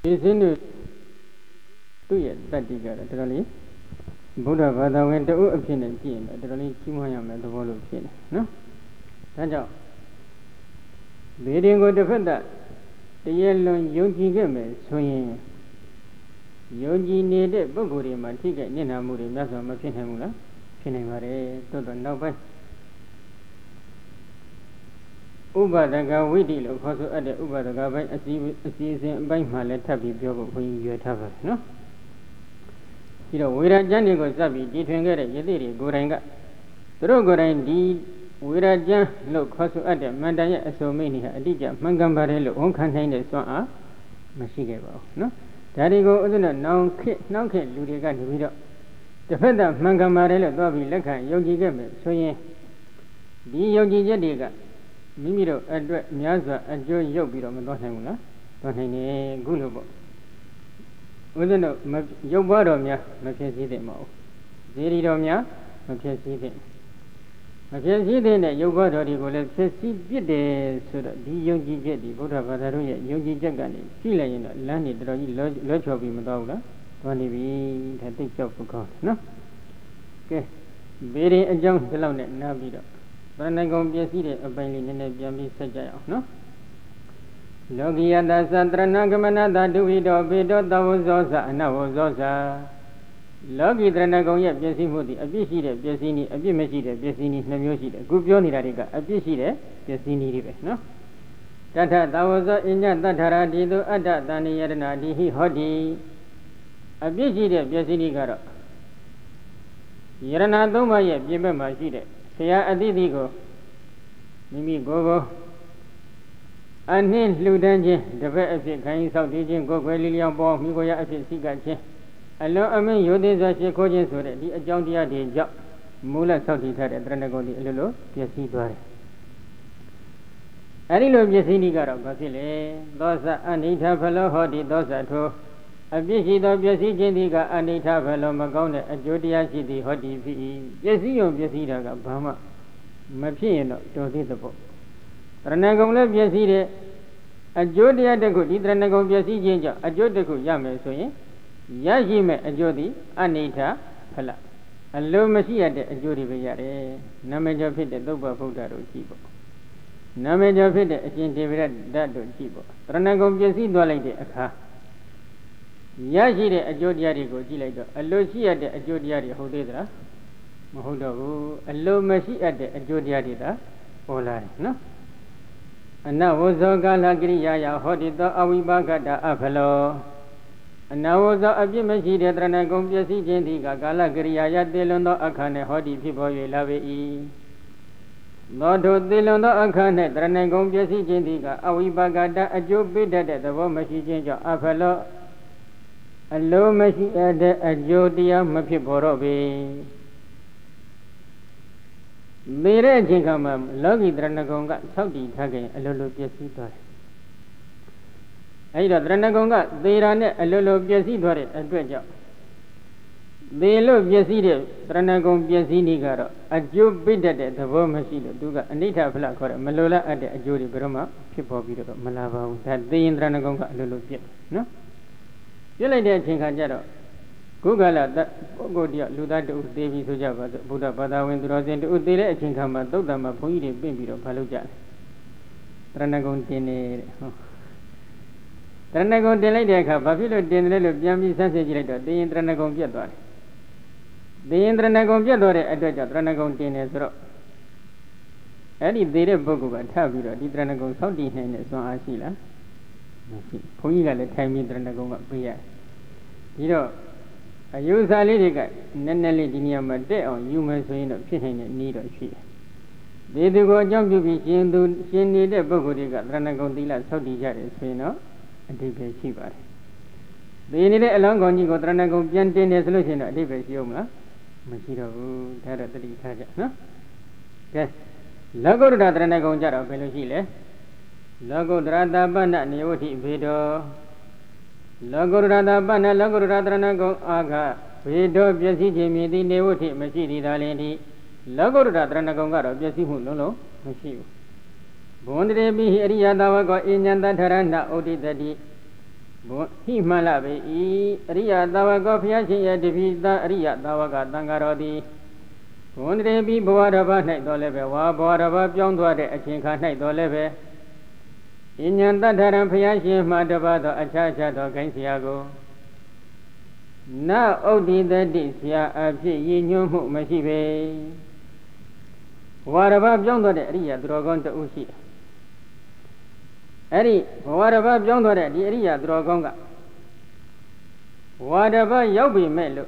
ဒီစင်းတို့သူ့ရဲ့တတ္တိကတော့တော်တော်လေးဗုဒ္ဓဘာသာဝင်တအုပ်အဖြစ်နဲ့ကြည့်ရင်တော့တော်တော်လေးကြီးမွမ်းရမယ်သဘောလို့ဖြစ်နေနော်ဒါကြောင့်ဘေဒင်ကိုတစ်ဖက်တရားလွန်ယုံကြည်ခဲ့မယ်ဆိုရင်ယုံကြည်နေတဲ့ပုဂ္ဂိုလ်တွေမှာထိခိုက်နေတာမှုတွေများစွာမဖြစ်နိုင်ဘူးလားဖြစ်နိုင်ပါတယ်သို့တော့နောက်ပိုင်းဥပဒကဝိတ္တိလို့ခေါ်ဆိုအပ်တဲ့ဥပဒကပိုင်းအစီအစဉ်အပိုင်းမှလည်းထပ်ပြီးပြောဖို့ခွင့်ရွယ်ထားပါနော်ပြီးတော့ဝေရကျမ်းတွေကိုစပ်ပြီးကြည်ထွင်ခဲ့တဲ့ယသိတွေကိုယ်တိုင်ကသူတို့ကိုယ်တိုင်ဒီဝေရကျမ်းလို့ခေါ်ဆိုအပ်တဲ့မန္တန်ရဲ့အစုံမိတ်နေဟာအတိအကျမှန်ကန်ပါတယ်လို့ဝန်ခံနိုင်တဲ့စွမ်းအားမရှိခဲ့ပါဘူးနော်ဒါတွေကိုဥဒ္ဒနာနှောင်းခေလူတွေကနေပြီးတော့တစ်ဖက်သက်မှန်ကန်ပါတယ်လို့သွားပြီးလက်ခံယုံကြည်ခဲ့မယ်ဆိုရင်ဒီယုံကြည်ချက်တွေကမိမိတို့အတွက်များစွာအကျိုးရုပ်ပြီးတော့မသွားနိုင်ဘူးလားသွားနိုင်တယ်ခုလိုပေါ့ဥဒ္ဒနာရုပ်ဘွားတော်များမဖြစ်စည်းတဲ့မဟုတ်ဇေဒီတော်များမဖြစ်စည်းတဲ့မဖြစ်စည်းတဲ့ရုပ်ဘွားတော်တွေကိုလည်းဖြစ်စည်းပြစ်တယ်ဆိုတော့ဒီယုံကြည်ချက်ဒီဗုဒ္ဓဘာသာတို့ရဲ့ယုံကြည်ချက်ကနေကြည့်လိုက်ရင်တော့လမ်းနေတော်တော်ကြီးလွဲချော်ပြီးမသွားဘူးလားသွားနေပြီဒါသိကြောက်ဖို့ကောင်းတယ်နော်ကဲဘေးရင်အကြောင်းဒီလောက်နဲ့နားပြီးတော့ဗရဏဂုံပြည့်စည်တဲ့အပိုင်းလေးနည်းနည်းပြန်ပြီးဆက်ကြရအောင်နော်လောကိယတသတရဏဂမနတဒုဝိတောဘေတောတဝဇောသအနဝဇောသလောကီတရဏဂုံရဲ့ပြည့်စည်မှုသည်အပြည့်ရှိတဲ့ပြည့်စည်နည်းအပြည့်မရှိတဲ့ပြည့်စည်နည်းနှမျိုးရှိတယ်အခုပြောနေတာတွေကအပြည့်ရှိတဲ့ပြည့်စည်နည်းတွေပဲနော်တထတဝဇောအညတထရာတိတုအတ္တတဏိယရဏတိဟိဟောတိအပြည့်ရှိတဲ့ပြည့်စည်နည်းကတော့ယရဏသုံးပါးရဲ့ပြည့်ဘက်မှာရှိတဲ့ဆရာအတိတိကိုမိမိကိုယ်ကိုအနှင်းလှူဒန်းခြင်းတပည့်အဖြစ်ခိုင်းဆောက်တည်ခြင်းကိုယ်ွယ်လီလျောင်းပေါ်မိကိုရအဖြစ်စိတ်ကခြင်းအလွန်အမင်းရိုသေစွာရှိခိုးခြင်းဆိုတဲ့ဒီအကြောင်းတရားတွေကြောင့်မူလဆောက်တည်ထားတဲ့တရဏဂုံဒီအလိုလိုပျက်စီးသွားတယ်အဲဒီလိုပျက်စီးနည်းကတော့ဘာဖြစ်လဲသောသအနိဋ္ဌဖလောဟောတိသောသထိုအပြစ်ရှိသောပျက်စီးခြင်းဒီကအနိဋ္ဌဖလောမကောင်းတဲ့အကျိုးတရားရှိသည်ဟောတိဖြစ်၏ပျက်စီးရုံပျက်စီးတာကဘာမှမဖြစ်ရင်တော့တော်သေးတဲ့ပေါ့တရဏဂုံလည်းပျက်စီးတဲ့အကျိုးတရားတစ်ခုဒီတရဏဂုံပျက်စီးခြင်းကြောင့်အကျိုးတစ်ခုရမယ်ဆိုရင်ရရှိမဲ့အကျိုးသည်အနိဋ္ဌဖလအလိုမရှိရတဲ့အကျိုးတွေပဲရတယ်နာမည်ကျော်ဖြစ်တဲ့သုဘဗုဒ္ဓတို့ကြည့်ပေါ့နာမည်ကျော်ဖြစ်တဲ့အရှင်ဒေဝရတ္တတို့ကြည့်ပေါ့တရဏဂုံပျက်စီးသွားလိုက်တဲ့အခါရရှိတဲ့အကျိုးတရားတွေကိုကြည့်လိုက်တော့အလိုရှိရတဲ့အကျိုးတရားတွေဟုတ်သေးသလားမဟုတ်တော့ဘူးအလိုမရှိအပ်တဲ့အကျိုးတရားတွေသာပေါ်လာတယ်နော်အနဝဇောကာလကိရိယာယဟောတိတောအဝိပါကတအဖလောအနဝဇောအပြစ်မရှိတဲ့တရဏဂုံပျက်စီးခြင်းသည်ကကာလကိရိယာယတေလွန်သောအခါနှင့်ဟောတိဖြစ်ပေါ်၍လာပေ၏သောထိုတေလွန်သောအခါနှင့်တရဏဂုံပျက်စီးခြင်းသည်ကအဝိပါကတအကျိုးပေးတတ်တဲ့သဘောမရှိခြင်းကြောင့်အဖလောအလိုမရှိတဲ့အကျိုးတရားမဖြစ်ပေါ်တော့ပေသေတဲ့အချိန်ခါမှာလောကီတရဏဂုံကဆောက်တည်ထားခဲ့ရင်အလိုလိုပျက်စီးသွားတယ်အဲဒီတော့တရဏဂုံကသေတာနဲ့အလိုလိုပျက်စီးသွားတဲ့အတွက်ကြောင့်သေလို့ပျက်စီးတဲ့တရဏဂုံပျက်စီးနည်းကတော့အကျိုးပိတ်တတ်တဲ့သဘောမရှိလို့သူကအနိဋ္ဌဖလခေါ်တဲ့မလိုလားအပ်တဲ့အကျိုးတွေဘယ်တော့မှဖြစ်ပေါ်ပြီးတော့မလာပါဘူးဒါသေရင်တရဏဂုံကအလိုလိုပြက်နော်ပြက်လိုက်တဲ့အချိန်ခါကျတော့ခုကလာပုဂ္ဂိုလ်တယောက်လူသားတူသေးပြီဆိုကြပါစို့ဗုဒ္ဓဘာသာဝင်သူတော်စင်တူသေးတဲ့အချိန်ခါမှာသုတ်တံမှာဘုန်းကြီးတွေပြင်ပြီးတော့မလုပ်ကြတယ်တရဏဂုံတင်နေတဲ့ဟောတရဏဂုံတင်လိုက်တဲ့အခါဘာဖြစ်လို့တင်တယ်လို့ပြန်ပြီးဆန်းစစ်ကြည့်လိုက်တော့သေရင်တရဏဂုံပြတ်သွားတယ်သေရင်တရဏဂုံပြတ်သွားတဲ့အတွက်ကြောင့်တရဏဂုံတင်တယ်ဆိုတော့အဲ့ဒီသေတဲ့ပုဂ္ဂိုလ်ကထပ်ပြီးတော့ဒီတရဏဂုံဆောက်တည်နိုင်တဲ့စွမ်းအားရှိလားမရှိဘုန်းကြီးကလည်းထိုင်ပြီးတရဏဂုံကပေးရတယ်ဒီတော့အယူဆလေးတွေကနည်းနည်းလေးဒီနေရာမှာတက်အောင်ယူမယ်ဆိုရင်တော့ဖြစ်နိုင်တဲ့နည်းတော့ရှိတယ်ဒီသူကိုအကြောင်းပြုပြီးရှင်နေတဲ့ပုဂ္ဂိုလ်တွေကတရဏဂုံသီလဆောက်တည်ကြတယ်ဆိုရင်တော့အဓိပ္ပာယ်ရှိပါတယ်ဒီနေတဲ့အလောင်းကောင်ကြီးကိုတရဏဂုံပြန်တင်တယ်ဆိုလို့ရှိရင်တော့အဓိပ္ပာယ်ရှိအောင်မလားမရှိတော့ဘူးဒါတော့တတိထားကြနော်ကဲလောကုတ္တရတရဏဂုံကြတော့ဘယ်လိုရှိလဲလောကုတ္တရတပ္ပနနိဝဋ္ဌိဘေဒောလောကုတ္တရတပ္ပနလောကုတ္တရတရဏဂုံအာဃဘေဒောပျက်စီးခြင်းမြည်သည်နေဝဋ္ဌိမရှိသည်သာလျှင်ဒီလောကုတ္တရတရဏဂုံကတော့ပျက်စီးမှုလုံးလုံးမရှိဘူးဘုံတရေပိအရိယတဝကောအဉ္ဉတထရဏဩတိတတိ hī mala be I Ariya Tavaka Phayashin ya Devita Ariya Tavaka Tangarodi Bondrebi Bhavadava Night Dolebe Bhavadava Pyondwa de Achinka Night Dolebe Inyanta Dharam Phayashin Madhava the Achacha the Gansiago Na Odi the Disya Abhi Yinyumu Mashibe Bhavadava Pyondwa de Ariya Drogon to Ushi Eri, whatever beyond the area Drogonga. Whatever Yobi Melu.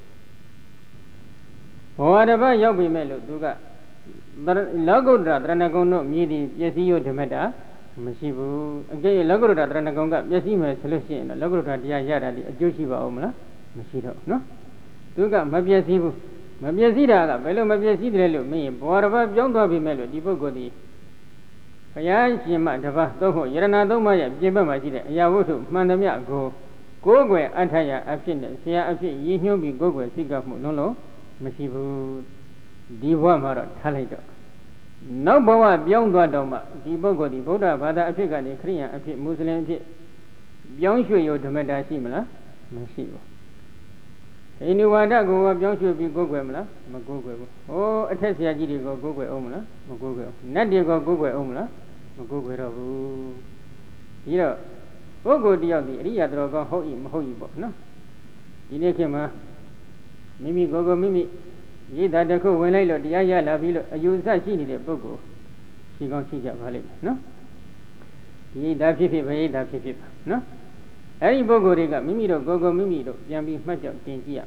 Whatever Yobi Melu, Duga. Logo Dranagono, Midi, Yesio de Meta, Mashibu, again Logo Dranagonga, Yesima solution, Logo Yara, Joshiva Omla, Mashido, no? Duga, Mabiasibu, Mabiasida, Velo Mabiasidu, me, whatever beyond the Melu, Dibogodi. Phayashin Madhava, Toho, Yaranadoma, Jibba Majida, Yavutu, Mandamia go, Gogwe, Antaya, Afin, Sia Afi, Yinubi, Gogwe, Sigamu, Nolo, Mashibu, Diva Mara, Talito. No Boa beyond Doma, Dibogo, the Boda, Bada Africa, the Korean, Afi, Muslim, beyond you to Meda Simila, Mashibu. Anyone that go up, young should be Gogwemla, Magogwe. Oh, Atesia Gidi go Gogwe Omla, Magogwe. Nadia go Gogwe Omla, Magogwe. You know, Gogo Diagi, Ria Drogo, Hoibo, no? Inekema Mimi Gogo Mimi, Yida Dako, when I look the Aya Lavilo, you say she need a Bogo. She gon' see that valley, no? Yida Fifi, no? Any Bogo Riga, Mimido, Gogo Mimido, Yambi Majo, Tingia.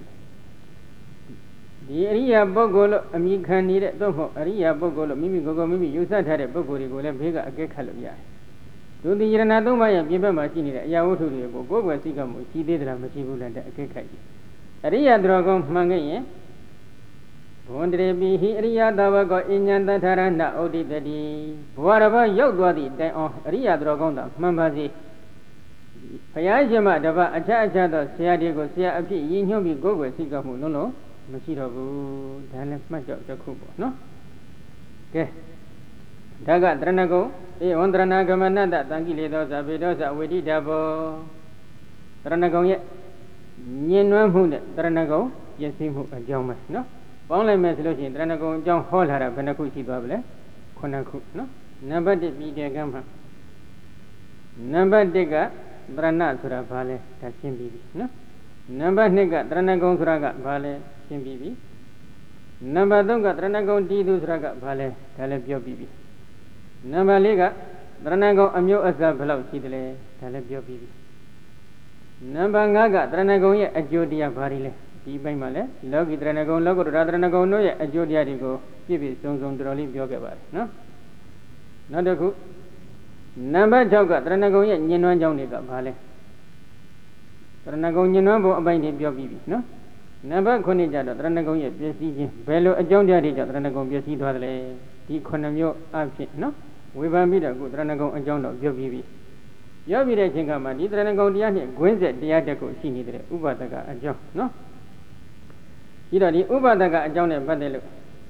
The Ria Bogolo, Amican needed Domo, Ria Bogolo, Mimi Gogo Mimi, you said had a Bogo Rigo, Vega, a gay calavia. Do the Yanadoma, Giba Machine, Yaotu, Gogo, Sigamo, she did a Machibu and a gay. Ria Dragon Mangaye. Wondre be he Ria Davago in Yanda Taranda, Odi Daddy. Whatever Yogwadi, then on Ria Dragonda, Mambazi. Phayashima Dava Achacha, Siadigo, Sia Api, Yinyobi, Gogo, Sigamu, no, Machiro, Dana Majo, Jacobo, no? Okay. Daga Dranago, Ondranaga Manada, Tangiledos, Abedosa, Wedi Dabo Dranago yet. Yenwan Hund, Dranago, Yesimu, and Joma, no? Only Meslucian, Dranago, John Holhara, Benakuchi Bable, Konaku, no? Number the media gamma. Number digger. Drana Sura Vale, Tashin Bibi, no? Number Nega, Dranagon Suraga, Vale, Shin Bibi. Number Donga, Dranagon Didu Suraga, Vale, Talebio Bibi. Number Lega, Dranago Amio Asa Below Sidle, Talebio Bibi. Number Naga, Dranagon, a Jodia Varile, Dibai Male, Logi Dranagon, Logo, Radranagon, no, a Jodia Digo, Bibi, Sonson Droli Biogavar, no? Not a good. Number Joga, Dranago, Yenon Jonica, Vale. Dranago, Yenobo, Bindi Biobi, no? Number Conija, Dranago, Bessi, Bello, a John Diarija, Dranago, Bessi, Dwale, the Conamio, Absent, no? We will meet a good Dranago and John of Biobi. Yobi Chingama, the Dranago Diani, Gwenset, the Adaco, she needed Ubataga, a John, no? Either the Ubataga, a John and Badelo.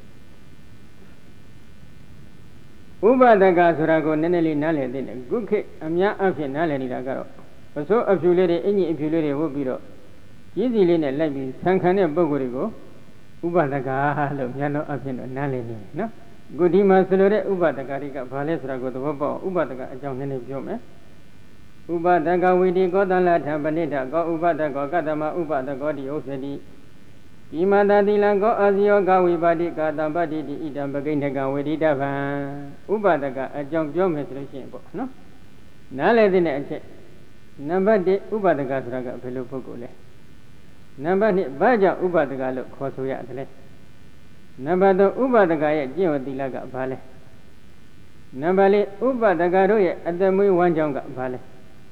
Uba daga Surago Neneli Nale, then a good cake, Amia Afin Naleni Lagaro. So if you let any if you let it will be up. Easy Lena Levi, Sankane Bogorigo, Uba daga, Yano Afin Naleni, no? Good Hima Solore, Uba daga Riga, Vales Rago, the Bobo, Uba daga, John Nene Jome. Uba daga, we did go down la Tambaneta, go Uba daga, Gadama, Uba the Godi Osedi. Imada Dilango Azio Gawi Badi Gadambadi di Idam Baginaga with Idava Ubadaga, a jump Jom no? Nale dine number de Ubadaga Draga Velopogole. Number Baja Ubadaga look Kosuya. Number the Ubadaga Geo Dilaga Vale. Number Ubadaga Roye at the Mui Wanjonga Vale.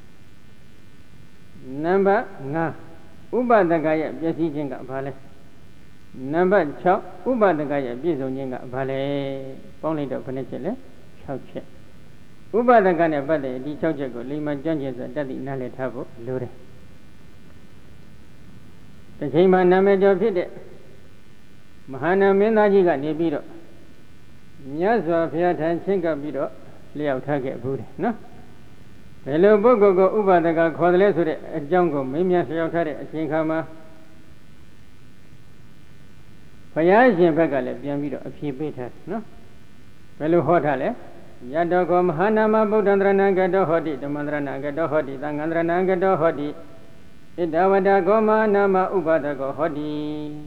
Number Nga Ubadaga Jesse Jinga Vale. Number 6 Uba the Gaya Bizonga Vale, only the Peninsula, Chowche. Uba the Gana Valley, the Chowjago, Lima Junges, and Daddy Nale Tavo, Lure. The same name of it. Mahana Menajiga Nebiro. Nyazwa Fiat and Singa Biro, lay out target Buddha, no? ဘယ်လိုပုဂ္ဂိုလ်ကိုဥပါဒကခေါ်တယ်လဲဆိုတဲ့အကြောင်းကိုမင်းများလျှောက်ထားတဲ့အချိန်ခါမှာဘုရားရှင်ဘက်ကလည်းပြန်ပြီးတော့အဖြေပေးထားနော်ဘယ်လိုဟောထားလဲယတောခောမဟာနာမဗုဒ္ဓံတရဏံကတောဟောတိဓမ္မံတရဏံကတောဟောတိသံဃံတရဏံကတောဟောတိဣဒဝတကောမဟာနာမဥပါဒကောဟောတိ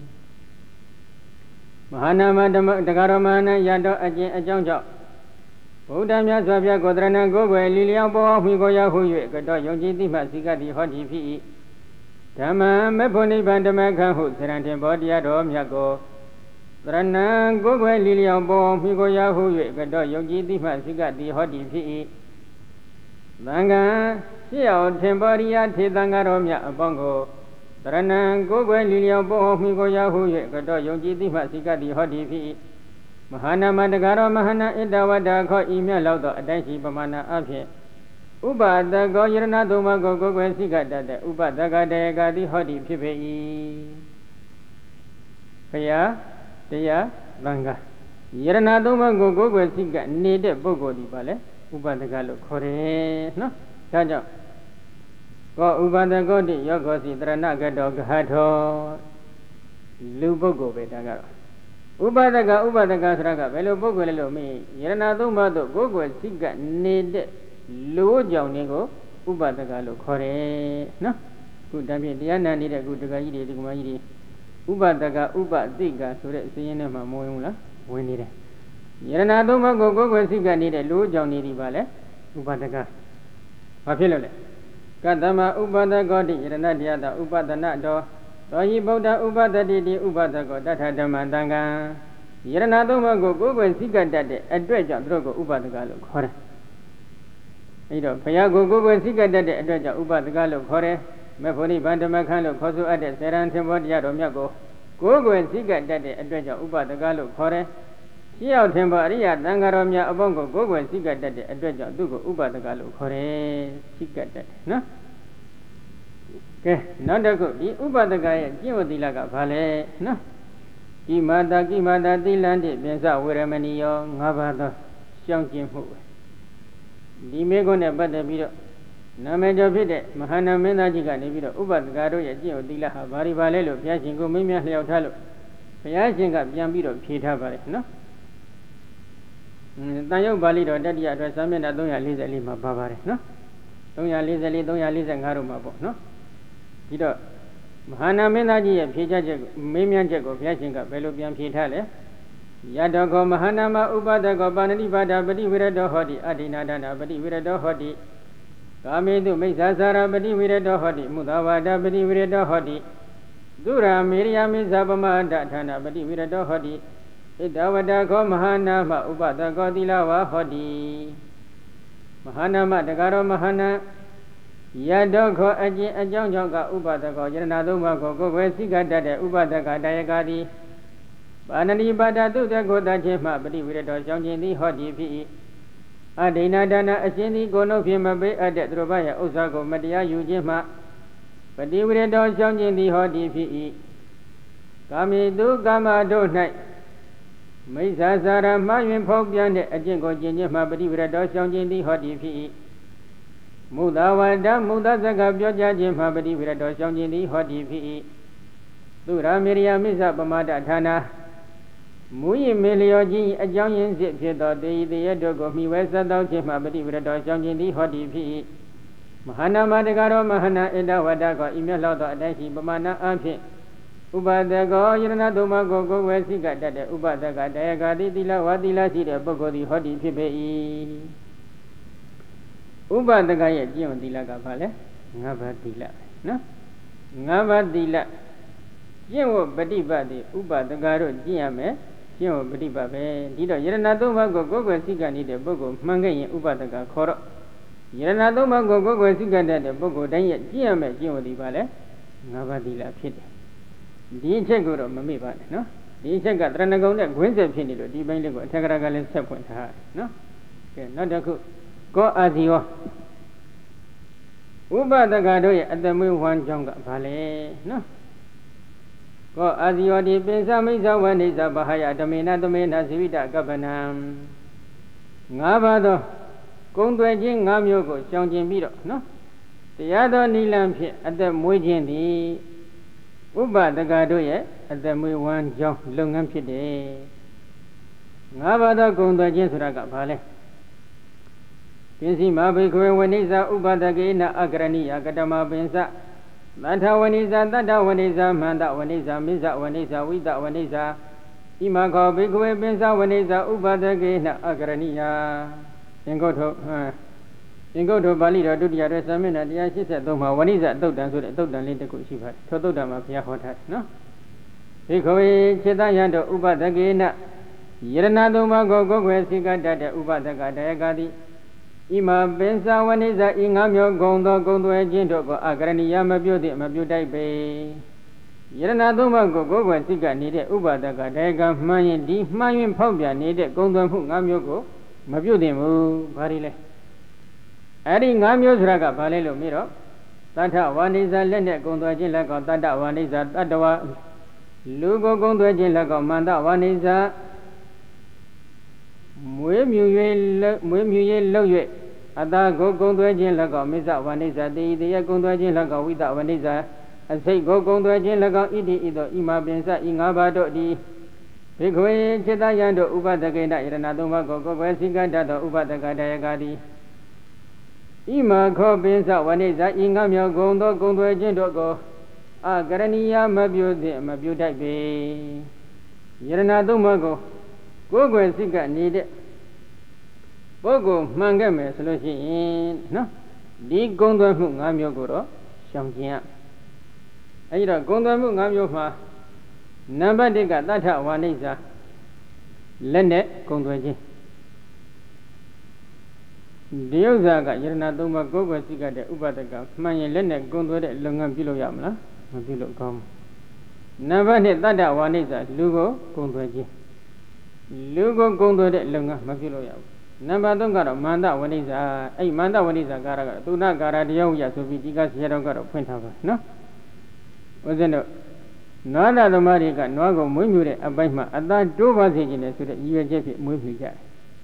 မဟာနာမဓမ္မတက္ကရောမဟာနာယတောအကျင့်အကြောင်းကြောင့်ဘုရားမြတ်စွာဘုရားကိုယ်တရဏံကိုယ်ွယ်လီလျောင်းပေါ်မိကိုရောက်ဟု၍ကတောယုံကြည်တိမှစိကတိဟောတိဖြစ်၏ဓမ္မမေဖို့နိဗ္ဗာန်ဓမ္မခံဟုသရဏတင်ဘောတရားတော်မြတ်ကိုသရဏံကိုယ်ွယ်လီလျောင်းပေါ်မိကိုရောက်ဟု၍ကတောယုံကြည်တိမှစိကတိဟောတိဖြစ်၏သံဃာရှေ့အောင်ထင်ပေါ်ရိယထေသံဃာတော်မြတ်အပေါင်းကိုသရဏံကိုယ်ွယ်လီလျောင်းပေါ်မိကိုရောက်ဟု၍ကတောယုံကြည်တိမှစိကတိဟောတိဖြစ်၏မဟာနာမတက္ကရောမဟာနာဣတဝတ္တခောဤမြတ်လောက်သောအတိုင်းရှိပမာဏအဖြစ်ဥပဒကောယရဏသုံးပါးကိုကိုယ်ွယ်စိကတတ်တဲ့ဥပဒကတေကတိဟောတိဖြစ်ပေ၏ဘုရားတရားသံဃာယရဏသုံးပါးကိုကိုယ်ွယ်စိကနေတဲ့ပုဂ္ဂိုလ်ဒီပါလေဥပဒကလို့ခေါ်တယ်နော်ဒါကြောင့်ကောဥပဒကောတိယောကောစီတရဏကတောဂဟထောလူပုဂ္ဂိုလ်ပဲဒါကတော့ဥပဒကဆိုတာကဘယ်လိုပုဂ္ဂိုလ်လဲလို့မေးယရဏသုံးပါးတို့ကိုယ်ွယ်စိကနေတဲ့လူကြောင့်တွေကိုဥပဒကလို့ခေါ်တယ်နော်ခုတမ်းဖြင့်တရားနာနေတဲ့ခုတက္ကကြီးတွေဒီကမကြီးတွေဥပဒကဥပသိကဆိုတဲ့အစဉ်ရင်းထဲမှာမဝင်ဘူးလားဝင်နေတယ်ယရဏသုံးပါးကိုကိုယ်ွယ်စိကနေတဲ့လူကြောင့်နေဒီပါလေဥပဒကဘာဖြစ်လို့လဲကတ္တမဥပဒကောတိယရဏတရားတဥပဒနာတော်သောဟိဗုဒ္ဓဥပဒတိတိဥပဒကောတထဓမ္မတံဃံယရဏသုံးပါးကိုကိုယ်ွယ်စိကတတ်တဲ့အတွက်ကြောင့်သူတို့ကိုဥပဒကလို့ခေါ်တယ်။အဲဒီတော့ဘုရားကိုယ်ွယ်စိကတတ်တဲ့အတွက်ကြောင့်ဥပဒကလို့ခေါ်တယ်။မေဖို့နိဗ္ဗာန်ဓမ္မခန်းလို့ခေါ်ဆိုအပ်တဲ့စေရန်သင်္ဘောတရားတော်မြတ်ကိုကိုယ်ွယ်စိကတတ်တဲ့အတွက်ကြောင့်ဥပဒကလို့ခေါ်တယ်။ရှင်းရောက်သင်္ဘောအရိယသံဃာတော်များအပေါင်းကိုကိုယ်ွယ်စိကတတ်တဲ့အတွက်ကြောင့်သူ့ကိုဥပဒကလို့ခေါ်တယ်။စိကတတ်တယ်နော်။ကဲနောက်တစ်ခုဒီဥပဒကရဲ့ကျင့်ဝတ်သီလကဘာလဲနော်ကိမာတာသီလံတိပြင်စဝေရမဏီယော၅ပါးသောရှောင်ကျင်မှုပဲဒီမေကုန်းနဲ့ပတ်သက်ပြီးတော့နာမည်ကျော်ဖြစ်တဲ့မဟာနာမင်းသားကြီးကနေပြီးတော့ဥပဒကတို့ရဲ့ကျင့်ဝတ်သီလဟာဘာတွေပါလဲလို့ဘုရားရှင်ကိုမင်းများလျှောက်ထားလို့ဘုရားရှင်ကပြန်ပြီးတော့ဖြေထားပါတယ်နော်တန်ရုပ်ပါဠိတော်တတိယအတွက်စာမျက်နှာ344မှာပါပါတယ်နော်344 345တို့မှာပေါ့နော်ဒီတော့မဟာနာမင်းသားကြီးရဲ့ဖြေချက်မေးမြန်းချက်ကိုဘုရားရှင်ကဘယ်လိုပြန်ဖြေထားလဲယတောခောမဟာနာမဥပဒကောပါဏတိပါဒပတိဝိရတောဟောတိအဋ္ဌိနာဒနာပတိဝိရတောဟောတိကာမေတုမိစ္ဆာစာရပတိဝိရတောဟောတိမုသဝါဒပတိဝိရတောဟောတိသုရာမေရိယမိစ္ဆာပမဒဌာနပတိဝိရတောဟောတိဣဒဝတခောမဟာနာမဥပဒကောသီလဝါဟောတိမဟာနာမတက္ကရောမဟာနာယတောခောအကျင့်အကြောင်းကြောင့်ကဥပဒကောယရဏသုံးပါးကိုကိုယ်ွယ်စိကတတ်တဲ့ဥပဒကတရားကာတိပါဏတိပါဒသုတကိုတခြင်းမှပฏิဝိရတောကြောင့်ခြင်းသည်ဟောတိဖြစ်၏အဒိဏဒါနအရှင်သည်ကိုယ်လုံးဖြင့်မပေးအပ်တဲ့သူတို့ဘာရဲ့ဥစ္စာကိုမတရားယူခြင်းမှပฏิဝိရတောကြောင့်ခြင်းသည်ဟောတိဖြစ်၏ကာမိတုကာမတို့၌မိစ္ဆာစာရမှားယွင်ဖောက်ပြန်တဲ့အကျင့်ကိုကျင့်ခြင်းမှပฏิဝိရတောကြောင့်ခြင်းသည်ဟောတိဖြစ်၏မုဒ္ဒဝါဒမုဒ္ဒဇကပြောကြားခြင်းမှာပฏิဝိရတောကြောင့်ခြင်းသည်ဟောတိဖြစ်၏သုရာမေရိယမိစ္ဆပမဒဌာနာမူရင်မေလျောခြင်းအကြောင်းရင်းစစ်ဖြစ်သောတေယတရတို့ကိုမိဝဲဆက်သောခြင်းမှာပฏิဝိရတောကြောင့်ခြင်းသည်ဟောတိဖြစ်၏မဟာနာမတက္ကရောမဟာနာဣဒဝတ္တကောဤမြတ်လောက်သောအတိုင်းရှိပမာဏအဖြစ်ဥပဒကောယရဏသုံးပါးကိုကိုယ်ွယ်စိကတတ်တဲ့ဥပဒကတရားကာတိသီလဝါသီလရှိတဲ့ပုဂ္ဂိုလ်သည်ဟောတိဖြစ်ပေ၏ဥပဒကရဲ့ကျင့်ဝတ်သီလကဘာလဲ၅ပါးသီလနော်၅ပါးသီလကျင့်ဝတ်ပฏิပတ်တိဥပဒကတို့ကျင့်ရမယ်ကျင့်ဝတ်ပฏิပတ်ပဲဒီတော့ယရဏသုံးပါးကိုကိုယ်ွယ်စိကနေတဲ့ပုဂ္ဂိုလ်မှန်ခဲ့ရင်ဥပဒကခေါ်တော့ယရဏသုံးပါးကိုကိုယ်ွယ်စိကတတ်တဲ့ပုဂ္ဂိုလ်တိုင်းရဲ့ကျင့်ရမယ်ကျင့်ဝတ်ဒီပါလဲ၅ပါးသီလဖြစ်တယ်ဒီအချက်ကိုတော့မမေ့ပါနဲ့နော်ဒီအချက်ကတရဏဂုံနဲ့ဂွင်းဆက်ဖြစ်နေလို့ဒီပိုင်းလေးကိုအထက်ကရာကလည်းဆက်ဖွင့်ထားတယ်နော်ကဲနောက်တစ်ခုကောအာဇီဝဥပဒကတို့ရဲ့အတမွေးဝမ်းကြောင်းကဘာလဲနော်ကောအာဇီဝတိပိစမိစ္ဆဝဏိသဗဟယဓမေနသမေနဇိဝိတကပ္ပနံ၅ပါးသောကုံသွဲခြင်း၅မျိုးကိုရှောင်ကျင်ပြီးတော့နော်တရားတော်နိလန်းဖြင့်အသက်မွေးခြင်းသည်ဥပဒကတို့ရဲ့အသက်မွေးဝမ်းကြောင်းလုပ်ငန်းဖြစ်တယ်၅ပါးသောကုံသွဲခြင်းဆိုတာကဘာလဲပင်စီမဘိခွေဝဏိဇာဥပဒကေနအကရဏိယကတမပင်စသတ္ထဝဏိဇာတတ္ထဝဏိဇာမန္တဝဏိဇာမိဇဝဏိဇာဝိတဝဏိဇာဣမခောဘိခွေပင်စဝဏိဇာဥပဒကေနအကရဏိယသင်္ကုတ်ထုပါဠိတော်ဒုတိယရဲစာမျက်နှာ183မှာဝဏိဇသုတ်တံဆိုတဲ့သုတ်တံလေးတစ်ခုရှိပါတယ်ထိုသုတ်တံမှာဘုရားဟောထားတယ်နော်ဘိခွေจิตယံတို့ဥပဒကေနယရဏသုံးပါးကိုကိုယ်ွယ်စိကတတ်တဲ့ဥပဒကတယကတိဣမပင်စဝဏိဇဤ၅မျိုးဂုံသောဂုံသွဲခြင်းတို့ကိုအကရဏီယမပြုတ်သည့်မပြုတ်တိုက်ပေယရဏသုံးပါးကိုကိုယ်ွယ်စိကနေတဲ့ဥပဒကတယကမှန်ရင်ဒီမှန်ရင်ဖောက်ပြန်နေတဲ့ဂုံသွဲမှု၅မျိုးကိုမပြုတ်သင့်ဘူးဘာတွေလဲအဲ့ဒီ၅မျိုးဆိုတာကဘာလဲလို့မေးတော့တထဝဏိဇလက်နဲ့ဂုံသွဲခြင်းလက်ကောတတ္တဝဏိဇတတ္တဝလူကိုဂုံသွဲခြင်းလက်ကောမန္တဝဏိဇမွေးမြူ၍လှုပ်၍အတာကိုကုံသွဲခြင်းလက်ကောမိစ္ဆဝဏိဇတေဤတရကုံသွဲခြင်းလက်ကောဝိတဝဏိဇအစိတ်ကိုကုံသွဲခြင်းလက်ကောဣတိဣသောဣမပင်စဤ၅ပါးတို့သည်ဘိခွေจิตယံတို့ဥပဒကေနယရဏသုံးပါးကိုကိုယ်ွယ်စိကတတ်သောဥပဒကတယကတိဣမခောပင်စဝဏိဇဤ၅မျိုးဂုံသောကုံသွဲခြင်းတို့ကိုအကရဏီယမပြုသည့်မပြုတိုက်ပေယရဏသုံးပါးကိုကိုယ်ွယ်စိကနေတဲ့ပုဂ္ဂိုလ်မှန်ခဲ့မယ်ဆိုလို့ရှိရင်နော်ဒီဂုံသွဲမှု၅မျိုးကိုတော့ရှောင်ကျင်ရအဲဒီတော့ဂုံသွဲမှု၅မျိုးမှာနံပါတ်1ကတထဝဏိဇာလက်နဲ့ဂုံသွဲခြင်းဒီဥစ္စာကယရဏသုံးပါးကိုယ်ွယ်စိကတဲ့ဥပဒကမှန်ရင်လက်နဲ့ဂုံသွဲတဲ့လုပ်ငန်းပြုလုပ်ရမလားမပြုလုပ်ကောင်းဘူးနံပါတ်2တထဝဏိဇာလူကိုဂုံသွဲခြင်းလူကိုဂုံသွဲတဲ့လုပ်ငန်းမပြုလုပ်ရဘူးနံပါတ်3ကတော့မန္တဝဏိဇာအဲ့မန္တဝဏိဇာကာရကသုဏကာရတရားဥရဆိုပြီးဒီကဆရာတော်ကတော့ဖွင့်ထားပါနော်ဦးဇင်းတို့နွားသားသမားတွေကနွားကိုမွေးမြူတဲ့အပိုင်းမှာအသားတိုးပါစေခြင်းနဲ့ဆိုတဲ့ရည်ရွယ်ချက်ဖြင့်မွေးမြူကြတယ်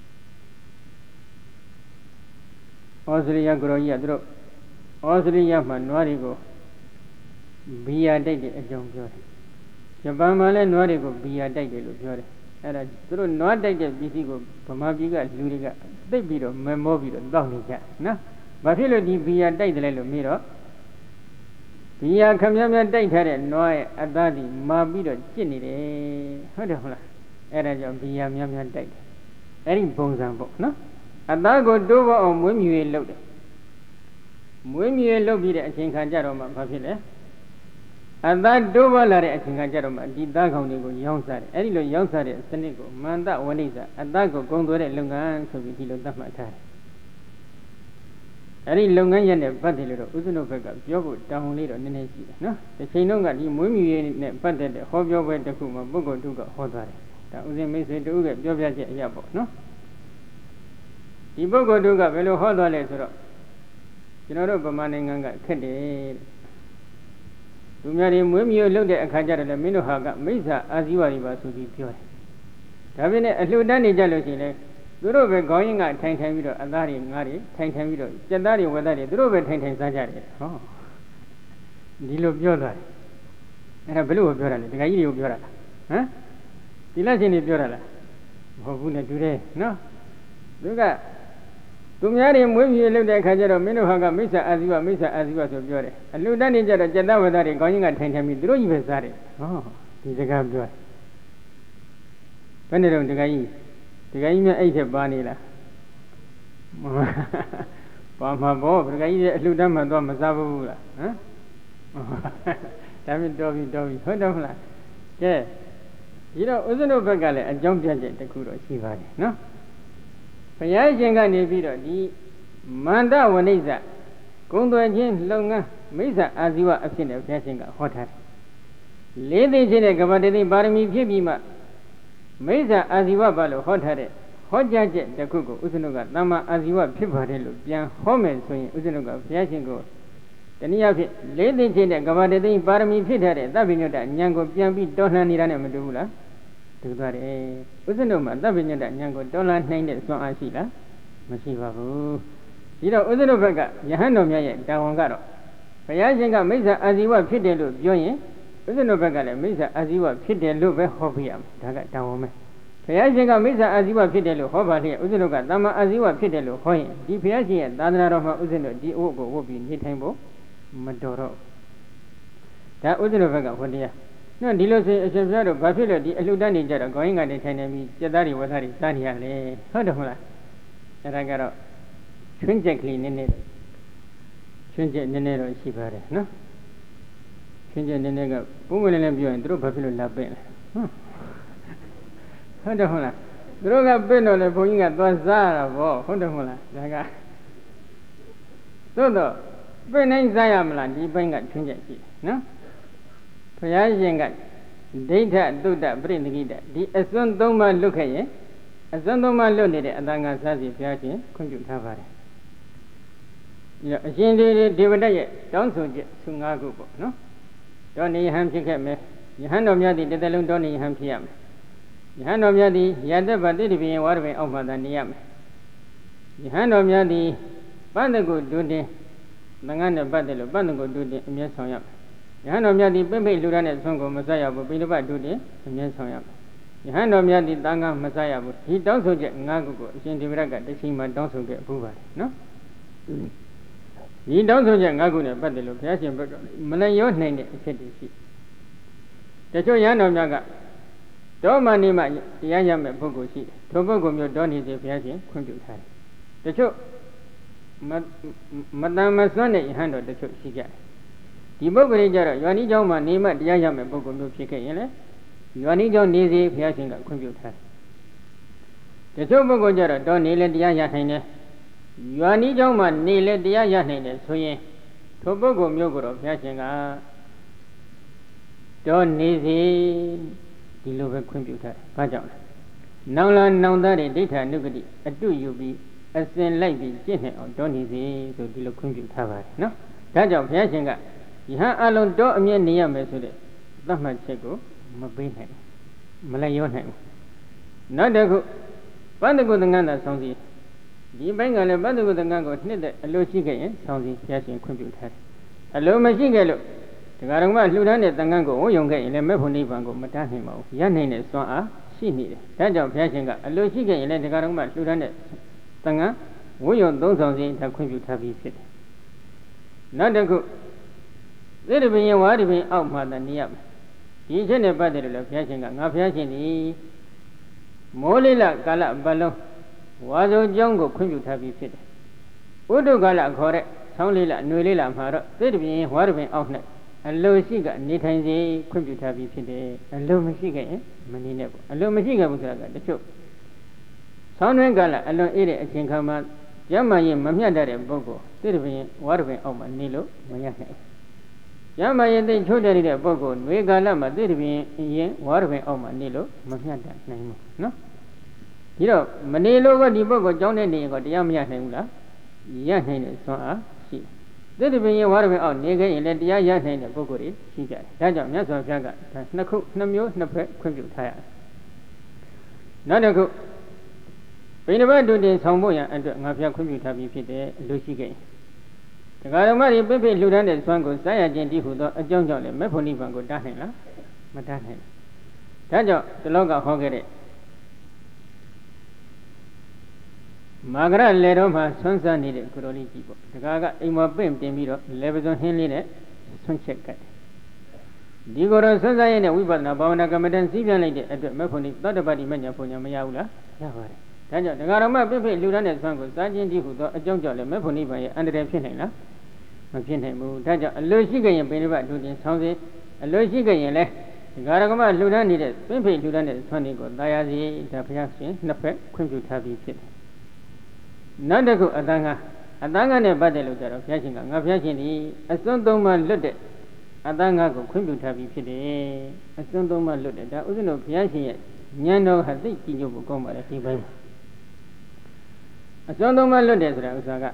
ဩစတြေးလျကရောကြီးကသူတို့ဩစတြေးလျမှာနွားတွေကိုဘီယာတိုက်တဲ့အကြောင်းပြောတယ်ဂျပန်မှာလည်းနွားတွေကိုဘီယာတိုက်တယ်လို့ပြောတယ်အဲ့ဒါသူတို့နွားတိုက်တဲ့ပစ္စည်းကိုဗမာပြည်ကလူတွေကသိပြီးတော့မမောပြီးတော့တောက်နေကြနော်ဘာဖြစ်လို့ဒီဘီယာတိုက်တယ်လဲလို့မေးတော့ဘီယာခမည်းများတိုက်ထားတဲ့နွားရဲ့အသားဒီမာပြီးတော့ကျစ်နေတယ်ဟုတ်တယ်ဟုတ်လားအဲ့ဒါကြောင့်ဘီယာများများတိုက်တယ်အဲ့ဒီပုံစံပေါ့နော်အသားကိုတိုးပေါ်အောင်မွေးမြူရေးလုပ်တယ်မွေးမြူရေးလုပ်ပြီးတဲ့အချိန်ခါကျတော့မှဘာဖြစ်လဲအသားတိုးပေါ်လာတဲ့အချိန်ခါကျတော့မှဒီသားကောင်တွေကိုရောင်းစားတယ်အဲ့ဒီလိုရောင်းစားတဲ့စနစ်ကိုမန္တဝဏိဇအသားကိုကုံသွဲတဲ့လုပ်ငန်းဆိုပြီးဒီလိုသတ်မှတ်ထားတယ်အဲ့ဒီလုပ်ငန်းရဲ့နဲ့ပတ်သက်လို့ဥစ္စနုဘက်ကပြောဖို့တောင်းလေးတော့နည်းနည်းရှိတယ်နော်တစ်ချိန်လုံးကဒီမွေးမြူရေးနဲ့ပတ်သက်တဲ့ဟောပြောပွဲတစ်ခုမှာပုဂ္ဂိုလ်တုကဟောသွားတယ်ဒါဥစဉ်မိတ်ဆွေတူကပြောပြချက်အရာပေါ့နော်ဒီပုဂ္ဂိုလ်တုကဘယ်လိုဟောသွားလဲဆိုတော့ကျွန်တော်တို့ဗမာနိုင်ငံကခက်တယ်သူများတွေမွေးမြူလုပ်တဲ့အခါကျတော့လည်းမင်းတို့ဟာကမိစ္ဆာအာဇီဝတွေပါဆိုပြီးပြောတယ်ဒါပေမဲ့အလှူဒန်းနေကြလို့ရှိရင်လေသူတို့ပဲခေါင်းရင်းကထိုင်ပြီးတော့အသားတွေငါးတွေထိုင်ပြီးတော့ကြက်သားတွေဝက်သားတွေသူတို့ပဲထိုင်စားကြတယ်ဟောဒီလိုပြောသွားတယ်အဲ့ဒါဘယ်လိုပြောတာလဲဒကာကြီးတွေကိုပြောတာလားဟမ်ဒီလက်ရှင်တွေပြောတာလားမဟုတ်ဘူးနဲ့တူတယ်နော်သူကသူများတွေမွေးမြူလုပ်တဲ့အခါကျတော့မင်းတို့ဟာကမိစ္ဆာအာဇီဝဆိုပြောတယ်အလှူဒန်းနေကြတော့ကြက်သားဝက်သားတွေခေါင်းရင်းကထိုင်ပြီးသူတို့ကြီးပဲစားတယ်ဟောဒီစကားပြောတယ်ဘယ်နဲ့တော့ဒကာကြီးမြတ်အဲ့ထက်ပါနေလားပါမှာပေါ့ဒကာကြီးရဲ့အလှူဒန်းမှတော့မစားဘူးလားဟမ်ဒါမြင်တော်ပြီဟုတ်တယ်မလားကဲဒီတော့ဥစ္စနုဘက်ကလည်းအကြောင်းပြချက်တစ်ခုတော့ရှိပါတယ်နော်ဘုရားရှင်ကနေပြီးတော့ဒီမန္တဝဏိဇဂုံသွဲခြင်းလုပ်ငန်းမိစ္ဆာအာဇီဝအဖြစ်နဲ့ဘုရားရှင်ကဟောထားတယ်လေးသိခြင်းနဲ့ကပ္ပတတိပါရမီဖြစ်ပြီးမှမိစ္ဆာအာဇီဝဘာလို့ဟောထားတဲ့ဟောကြားချက်တစ်ခုကိုဥစ္စနုကသမ္မာအာဇီဝဖြစ်ပါတယ်လို့ပြန်ဟောမယ်ဆိုရင်ဥစ္စနုကဘုရားရှင်ကိုတနည်းအားဖြင့်လေးသိခြင်းနဲ့ကပ္ပတတိပါရမီဖြစ်ထားတဲ့သဗ္ဗညုတဉာဏ်ကိုပြန်ပြီးတော်လှန်နေတာနဲ့မတူဘူးလားတူသွားတယ်ဥစ္စနုမှာသဗ္ဗညုတဉာဏ်ကိုတော်လှန်နိုင်တဲ့စွမ်းအားရှိလားမမရှိပါဘူးဒီတော့ဥစ္စရဘက်ကယဟန်တော်မြတ်ရဲ့တာဝန်ကတော့ဘုရားရှင်ကမိစ္ဆာအာဇီဝဖြစ်တယ်လို့ပြောရင်ဥစ္စရဘက်ကလည်းမိစ္ဆာအာဇီဝဖြစ်တယ်လို့ပဲဟောပြရမယ်ဒါကတာဝန်ပဲဘုရားရှင်ကမိစ္ဆာအာဇီဝဖြစ်တယ်လို့ဟောပါလျက်ဥစ္စရကသမ္မာအာဇီဝဖြစ်တယ်လို့ဟောရင်ဒီဘုရားရှင်ရဲ့သာသနာတော်မှာဥစ္စရဒီအဝတ်ကိုဝတ်ပြီးနေထိုင်ဖို့မတော်တော့ဒါဥစ္စရဘက်ကဟောတရားနော်ဒီလိုဆိုအရှင်ဘုရားတို့ဘာဖြစ်လို့ဒီအလှူဒန်းနေကြတော့ခေါင်းရင်းကနေထိုင်နေပြီးစက်သားတွေဝတ်သားတွေစားနေရလဲဟုတ်တယ်မဟုတ်လားအဲ့ဒါကတော့ချွင်းချက်ကလေးနည်းနည်းချွင်းချက်နည်းနည်းတော့ရှိပါတယ်နော်ချွင်းချက်နည်းနည်းကပုံမှန်လည်းပြောရင်တို့ဘာဖြစ်လို့လာပင့်လဲဟုတ်တယ်မဟုတ်လားတို့ကပင့်တော့လေဘုန်းကြီးကသွားစားတာဗောဟုတ်တယ်မဟုတ်လားဒါကသို့တော့ပင့်နိုင်စားရမလားဒီဘက်ကချွင်းချက်ရှိတယ်နော်ဘုရားရှင်ကဒိဋ္ဌသုဒ္ဓပရိနိကိတဒီအစွန်းသုံးပါးလွတ်ခဲ့ရင်အစွန်းသုံးပါးလွတ်နေတဲ့အတန်ငါစားစီဘုရားရှင်ခွင့်ပြုထားပါတယ်အရှင်ဒေဝဒတ်ရဲ့တောင်းဆိုချက်သူ၅ခုပေါ့နော်တောနေယဟန်ဖြစ်ခဲ့မယ်ယဟန်တော်များသည်တစ်သက်လုံးတောနေယဟန်ဖြစ်ရမယ်ယဟန်တော်များသည်ယတ္တပတိတပိယဝါရပင်အောက်မှသာနေရမယ်ယဟန်တော်များသည်ပန္နကုဒုတင်သံဃာနဲ့ပတ်သက်လို့ပန္နကုဒုတင်အမြဲဆောင်ရမယ်ယဟန်တော်များသည်ပိဋိလူရနဲ့ဆွမ်းကိုမဆက်ရဘူးပိဋိပတ်ဒုတင်အမြဲဆောင်ရမယ်ယဟန်တော်များသည်သံဃာမဆက်ရဘူးဒီတောင်းဆိုချက်၅ခုကိုအရှင်ဒေဝရတ်ကတစ်ချိန်မှတောင်းဆိုခဲ့ဘူးပါတယ်နော်ဒီတောင်းဆိုချက်၅ခုနဲ့ပတ်သက်လို့ဘုရားရှင်ဘက်ကမလျောနိုင်တဲ့အဖြစ်တွေရှိတချို့ယဟန်တော်များကတောမဏိမတရားရမဲ့ပုဂ္ဂိုလ်ရှိတယ်ထိုပုဂ္ဂိုလ်မျိုးတောနေစေဘုရားရှင်ခွင့်ပြုထားတယ်တချို့မတန်မစွမ်းတဲ့ယဟန်တော်တချို့ရှိကြတယ်ဒီပုဂ္ဂိုလ်ကြတော့ယောနီကျောင်းမှာနေမှတရားရမဲ့ပုဂ္ဂိုလ်မျိုးဖြစ်ခဲ့ရင်လေယောနီကျောင်းနေစေဘုရားရှင်ကခွင့်ပြုထားတယ်တချို့ပုဂ္ဂိုလ်ကြတော့တောနေလည်းတရားရနိုင်တယ်ယောနီကျောင်းမှာနေလည်းတရားရနိုင်တယ်ဆိုရင်ထိုပုဂ္ဂိုလ်မျိုးကိုတော့ဘုရားရှင်ကတောနေစေဒီလိုပဲခွင့်ပြုထားတယ်ဘာကြောင့်လဲနောင်လာနောင်သားတွေဒိဋ္ဌာနုကတိအတုယူပြီးအစဉ်လိုက်ပြီးကျင့်နေအောင်တောနေစေဆိုဒီလိုခွင့်ပြုထားပါတယ်နော်ဒါကြောင့်ဘုရားရှင်ကယဟန်အလုံးတော့အမြဲနေရမယ်ဆိုတဲ့သတ်မှတ်ချက်ကိုမပေးနိုင်ဘူးမလည်းရောနိုင်ဘူးနောက်တစ်ခုပန္နကုသင်္ကန်းသာဆောင်းစီဒီဘက်ကလည်းပန္နကုသင်္ကန်းကိုနှစ်တဲ့အလိုရှိခဲ့ရင်ဆောင်းစီဘုရားရှင်ခွင့်ပြုထားတယ်အလိုမရှိခဲ့လို့ဒကာတော်မလှူဒန်းတဲ့သံဃာကိုဝုံယုံခဲ့ရင်လည်းမဲ့ဖို့နိဗ္ဗာန်ကိုမတတ်နိုင်ပါဘူးရနိုင်တဲ့စွမ်းအားရှိနေတယ်ဒါကြောင့်ဘုရားရှင်ကအလိုရှိခဲ့ရင်လည်းဒကာတော်မလှူဒန်းတဲ့သံဃာဝုံယုံသုံးဆောင်စီဒါခွင့်ပြုထားပြီးဖြစ်တယ်နောက်တစ်ခုသေတပင်ဝါဒီပင်အောက်မှသာနေရမယ်ဒီအချက်နဲ့ပတ်သက်လို့လည်းဘုရားရှင်ကငါဘုရားရှင်ဒီမိုးလေးလကာလပတ်လုံးဝါစုံကျောင်းကိုခွင့်ပြုထားပြီးဖြစ်တယ်ဥဒ္ဓကာလခေါ်တဲ့ဆောင်းလေးလຫນွေလေးလမှာတော့သေတပင်ဝါဒီပင်အောက်၌အလိုရှိကနေထိုင်စေခွင့်ပြုထားပြီးဖြစ်တယ်အလိုမရှိခဲ့ရင်မနေနဲ့ပေါ့အလိုမရှိခဲ့ဘူးဆိုတာကတချို့ဆောင်းတွင်းကာလအလွန်အေးတဲ့အချိန်ခါမှာကျမ်းမာရင်မမျှတတဲ့ပုဂ္ဂိုလ်သေတပင်ဝါဒီပင်အောက်မှာနေလို့မရနိုင်ဘူးကျမ်းမာရင်သိချိုးတဲ့တဲ့ပုဂ္ဂိုလ်ຫນွေကာလမှာသေတပင်ရင်ဝါဒီပင်အောက်မှာနေလို့မမျှတနိုင်ဘူးနော်ဒီတော့မနေလို့ကဒီပုဂ္ဂိုလ်ကြောင်းတဲ့နေရင်ကတရားမရနိုင်ဘူးလားရနိုင်တဲ့စွမ်းအားရှိသေတပင်ရင်ဝါဒီပင်အောက်နေခဲ့ရင်လည်းတရားရနိုင်တဲ့ပုဂ္ဂိုလ်တွေရှိကြတယ်ဒါကြောင့်မြတ်စွာဘုရားကနှစ်မျိုးနှစ်ဖက်ခွင့်ပြုထားရတယ်နောက်တစ်ခုဘိနဘတ်တို့တင်ဆောင်ဖို့ရန်အတွက်ငါဘုရားခွင့်ပြုထားပြီးဖြစ်တယ်လို့ရှိခဲ့ရင်ဒကာတော်မတွေပြည့်ပြည့်လှူဒန်းတဲ့စွမ်းကိုစားရခြင်းတည်းဟူသောအကြောင်းကြောင့်လည်းမေဖို့နိဗ္ဗာန်ကိုတားနိုင်လားမတားနိုင်ဘူးဒါကြောင့်ဒီလောကဟောခဲ့တဲ့မာဂရလေတော်မှာဆွမ်းစားနေတဲ့ကိုရိုလေးကြီးပေါ့ဒကာကအိမ်မှာပင့်တင်ပြီးတော့လေပစွန်ဟင်းလေးနဲ့ဆွန့်ချက်ကတ်ဒီကိုယ်တော်ဆွမ်းစားရတဲ့ဝိပဿနာဘာဝနာကမ္မဋ္ဌာန်းစည်းပြန်လိုက်တဲ့အတွက်မေဖို့နိသောတပတ္တိမဉ္ဇဉ်ပုံညာမရဘူးလားရပါတယ်ဒါကြောင့်ဒကာတော်မပြည့်ပြည့်လူတန်းတဲ့ဆွမ်းကိုစားခြင်းတည်းဟူသောအကြောင်းကြောင့်လည်းမေဖို့နိဗ္ဗာန်ရဲ့အန္တရာယ်ဖြစ်နိုင်လားမဖြစ်နိုင်ဘူးဒါကြောင့်အလိုရှိခဲ့ရင်ပိဋိပတ်ဒုတင်ဆောင်းစေအလိုရှိခဲ့ရင်လည်းဒကာတော်မလူတန်းနေတဲ့ပြည့်ပြည့်လူတန်းတဲ့ဆွမ်းတွေကိုသာယာစီဒါဘုရားရှင်နှစ်ဖက်ခွင့်ပြုထားပြီးဖြစ်တယ်နောက်တစ်ခုအတန်ကနဲ့ပတ်သက်လို့ကြတော့ဘုရားရှင်ကငါဘုရားရှင်ဒီအစွန်းသုံးပါးလွတ်တဲ့အတန်ကကိုခွင့်ပြုထားပြီးဖြစ်တယ်အစွန်းသုံးပါးလွတ်တဲ့ဒါဥစ္စံတို့ဘုရားရှင်ရဲ့ဉာဏ်တော်ဟာသိကြည်ညို့ဖို့ကောင်းပါတယ်ဒီဘက်မှာအစွန်းသုံးပါးလွတ်တယ်ဆိုတာဥစ္စာကယ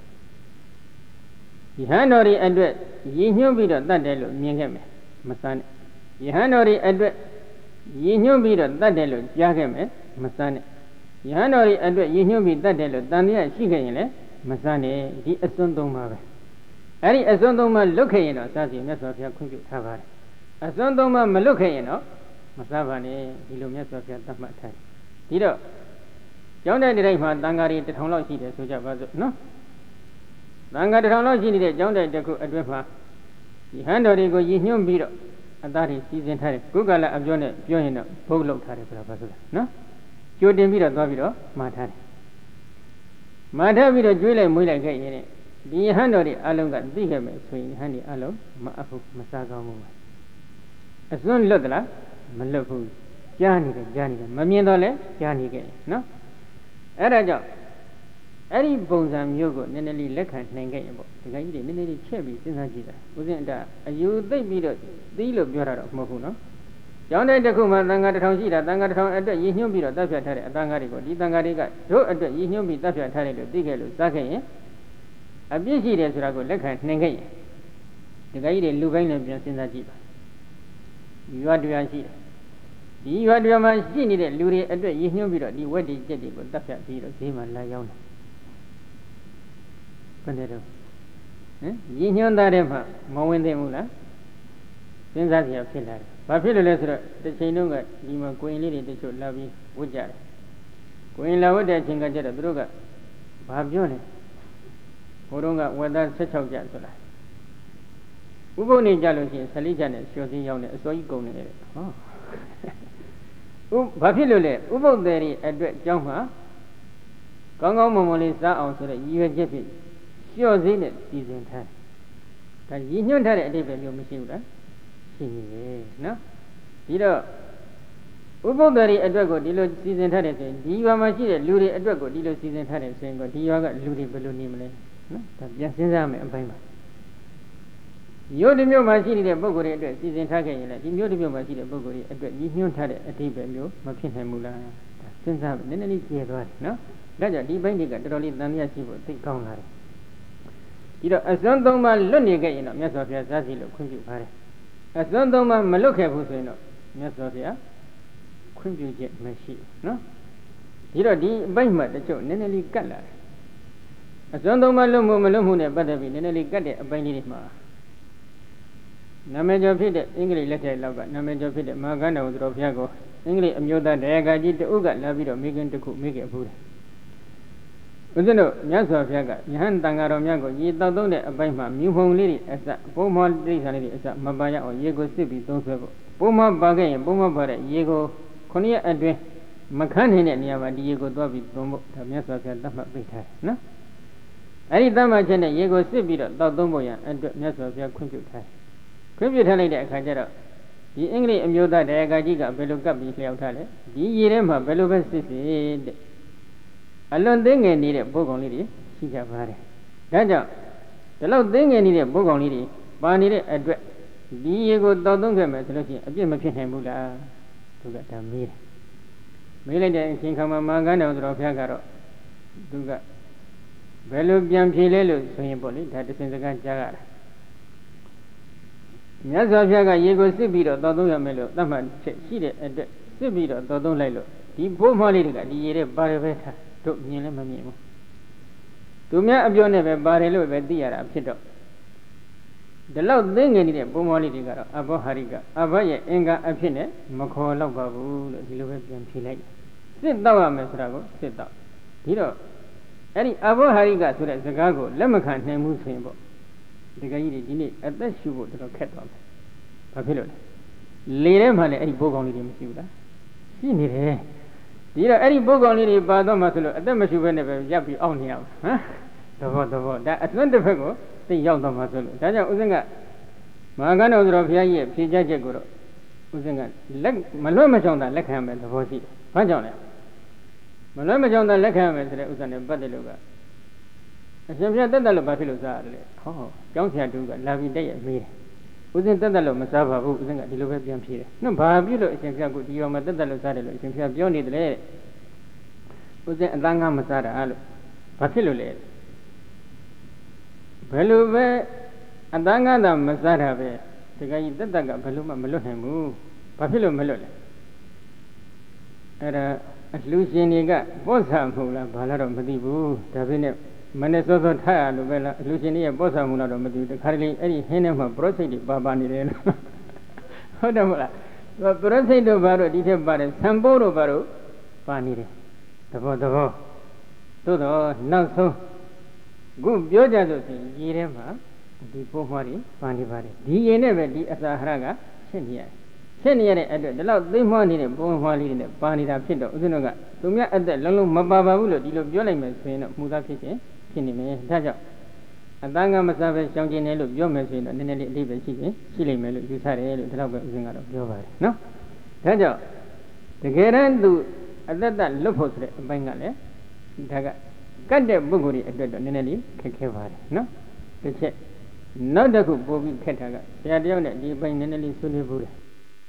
ဟန်တော်ရဲ့အတွက်ရည်ညွှန်းပြီးတော့တတ်တယ်လို့မြင်ခဲ့မယ်မစမ်းနဲ့ယဟန်တော်ရဲ့အတွက်ရည်ညွှန်းပြီးတော့တတ်တယ်လို့ကြားခဲ့မယ်မစမ်းနဲ့ Yanori Adwet Yubi that Tania Shikayan, Masane, the Asundoma. Ari Asundoma Lokayano, Sasi, Mesofia Kunju Tavari. Asundoma Malokayano, Masavane, Ilumesofia Tamata. Dido. Jonah the Rayman, Dangari, the Tonlogy, the Suja, no? Danga the Tonlogy, Jonah the Adwepa. The hand of the Yum Bido, and that is season Harry. Google Abjone, Joina, Polo Tari, no? You didn't beat a Davido, Matari. Matavido, Julia Mula Gay, the hand of the Alunga, Digame, swing handy alum, Maafu, Masaga Muma. As soon Lodla, Malafu, Johnny, Mamiandole, Johnny Gay, no? Erajo. Any bones and yoga, Nenny Lekan, Nangayable, the guy did Nenny Chevy, Sinajida. Wasn't that you they beat a deal of Bura of Mohuno? John de Kuma, Danga Townshida, Danga Town at the Yumi of Dapia Tari, Dangarigo, the Dangariga, do at the Yumi Dapia Tari, Digalu, Zake, a busy as Rago, Lekan, Nangay. The guy did Lugain of Sinajida. You are doing it. You are doing my skinny, Luri at the Yumi, the wedding jetty, but Dapia Tiro, Zima Layon. Yin Darema, Mowen de Mula, Sensatia Pillar. Papilla Lesser, the Chinunga, Dima Queen Lady, the should love you, Woodjar. Queen Lawada Chingajeta Druga, Babione, Urunga, whether such of Jasula. Uboni Jalosi, Salijan, Shosi Yon, so you go near it. Oh, Papillule, Ubo Deri, Adwet Jama, Congo Momolisa, also the year Jeppy. Sure, Zenit, season time. Can you know that a day you machine? No? Dilo Ubodari Adrago, Dilo season time, Diva Machine, Luri Adrago, Dilo season time, saying, but you got Luri Balloonimle. No? That's just in Zam and Pima. You the new machine, the Bogori address, season target, the new machine, the Bogori address, you knew that a table, you, Machin Mula. Since I'm in any case, no? That's a deep binding at Rolly Dania, she would think on her. As long as my Lunica in a mess of your Zazilo, Quimby Pare. As long as my Maloka Husino, mess of ya, Quimby jet machine, no? You know, the Baima, the show, Nenelli Gala. As long as my Lumu Malumune, Badavi, Nenelli Gade, a Bainima. Namajo Pit, English letter lover, Namajo Pit, Magana with Rofiago, English Amuda, Dagaji, the Uga, Lavido, Megan to cook, make a food. Uzino, Yaso Fiaga, Yan Tangaro Miago, Ye Dodone, a Baima, Mupon Lily, as a Poma Drisanity, as a Mabaya or Yego Sibi, don't serve. Poma Bagay, Poma Bare, Yego, Konya Adre, Macanin and Yama, Diego Dobi, Dombo, Tamiasa, Dama Bita, no? Any Dama Jena, Yego Sibi, Dodomboya, and Yaso Fia Quimputai. Quimputai de Kajara. The English Amuda, the Agajiga, Beluga, Bisley, the Yerema, Beluga Sisi. Alone thing and need a book on lady, she got married. Gaja, the loud thing and need a book on lady, Barney address. Diego Dodonga, a Jim Mula to get a meal. Milady and Kinkama Magano, Rofiagaro, Duga. Belugian Pilelu, so important, that is in the Gajar. Yazaga, Yego Sibido, Dodonga Melo, Daman, she did a Sibido, Dodon Lilo. The poor Molliga, the Yere Barreveta. To Nilamamo. To me, I've never barrel with the Arab Pido. The loud thing in the Bomoliga, Abo Hariga, Abaya, Enga, Apine, Mokola Babu, the Luvian Pilate. Sit down, Mesrago, sit down. Hiro. Any Abo Hariga to the Zagago, Lemacan, name Musimbo. The guy did at the shoe to the cat of Papillon. Later, my any book only in Suda. See me. Any book only Bado Masolo, at the machine whenever Yapi on him. Huh? The vote, that at London Fago, the young Masolo. Taja Uzinga Magano Rofia, Pija Jagoro. Uzinga, Malomachonda, Leckham and the Vosi. Pajona Malomachonda, Leckham and the Uzan Badaluga. As I'm sure that the Bafilos oh, don't have to loving day at me. Wasn't that the Masava who was in a delivery here? No, Babulo is a good deal, but the Lozado is a Johnny the lady. Was it a Langa Masada? Patilule. Beluve and Danga Masada, the guy that Daga Baluma Melohamu, Papilo Melole. လူရှင်တွေကပောဆာမှုလားဘာလားတော့မသိဘူးဒါပေမဲ့မနေ့စောစောထားရလို့ပဲလားလူရှင်တွေရဲ့ပောဆာမှုလားတော့မသိဘူးတခါတလေအဲ့ဒီဟင်းထဲမှာပရောစိတ်တွေပါနေတယ်လို့ဟုတ်တယ်မလားပရောစိတ်တို့ဘာလို့ဒီထက်ပါတယ်ဆံပိုးတို့ဘာလို့ပါနေတယ်သဘောသို့တော့နောက်ဆုံးခုပြောကြဆိုရင်ရေထဲမှာဒီပိုးမွှားတွေပါနေပါတယ်ဒီရေနဲ့ပဲဒီအစာဟရကဖြစ်နေရတဲ့အတွက်ဒီလောက်သိမ့်မွှားနေတဲ့ပိုးမွှားလေးတွေနဲ့ပါနေတာဖြစ်တော့ဥစဉ်တို့ကသူများအသက်လုံးလုံးမပါဘူးလို့ဒီလိုပြောလိုက်မယ်ဆိုရင်တော့မှုသားဖြစ်နေမယ်ဒါကြောင့်အတန်းကမစားပဲရှောင်ကျင်တယ်လို့ပြောမယ်ဆိုရင်တော့နည်းနည်းလေးအတိတ်ပဲရှိလိမ့်မယ်လို့ယူဆတယ်လို့ဒီလောက်ပဲဥစဉ်ကတော့ပြောပါတယ်နော်ဒါကြောင့်တကယ်တမ်းသူအသက်လွတ်ဖို့ဆိုတဲ့အပိုင်းကလည်းဒါကကတ်တဲ့ပုဂ္ဂိုလ်တွေအတွက်တော့နည်းနည်းလေးခက်ခဲပါတယ်နော်တစ်ချက်နောက်တစ်ခုပို့ပြီးခက်တာကဆရာတယောက်နဲ့ဒီအပိုင်းနည်းနည်းလေးဆွေးနွေးဖို့တယ်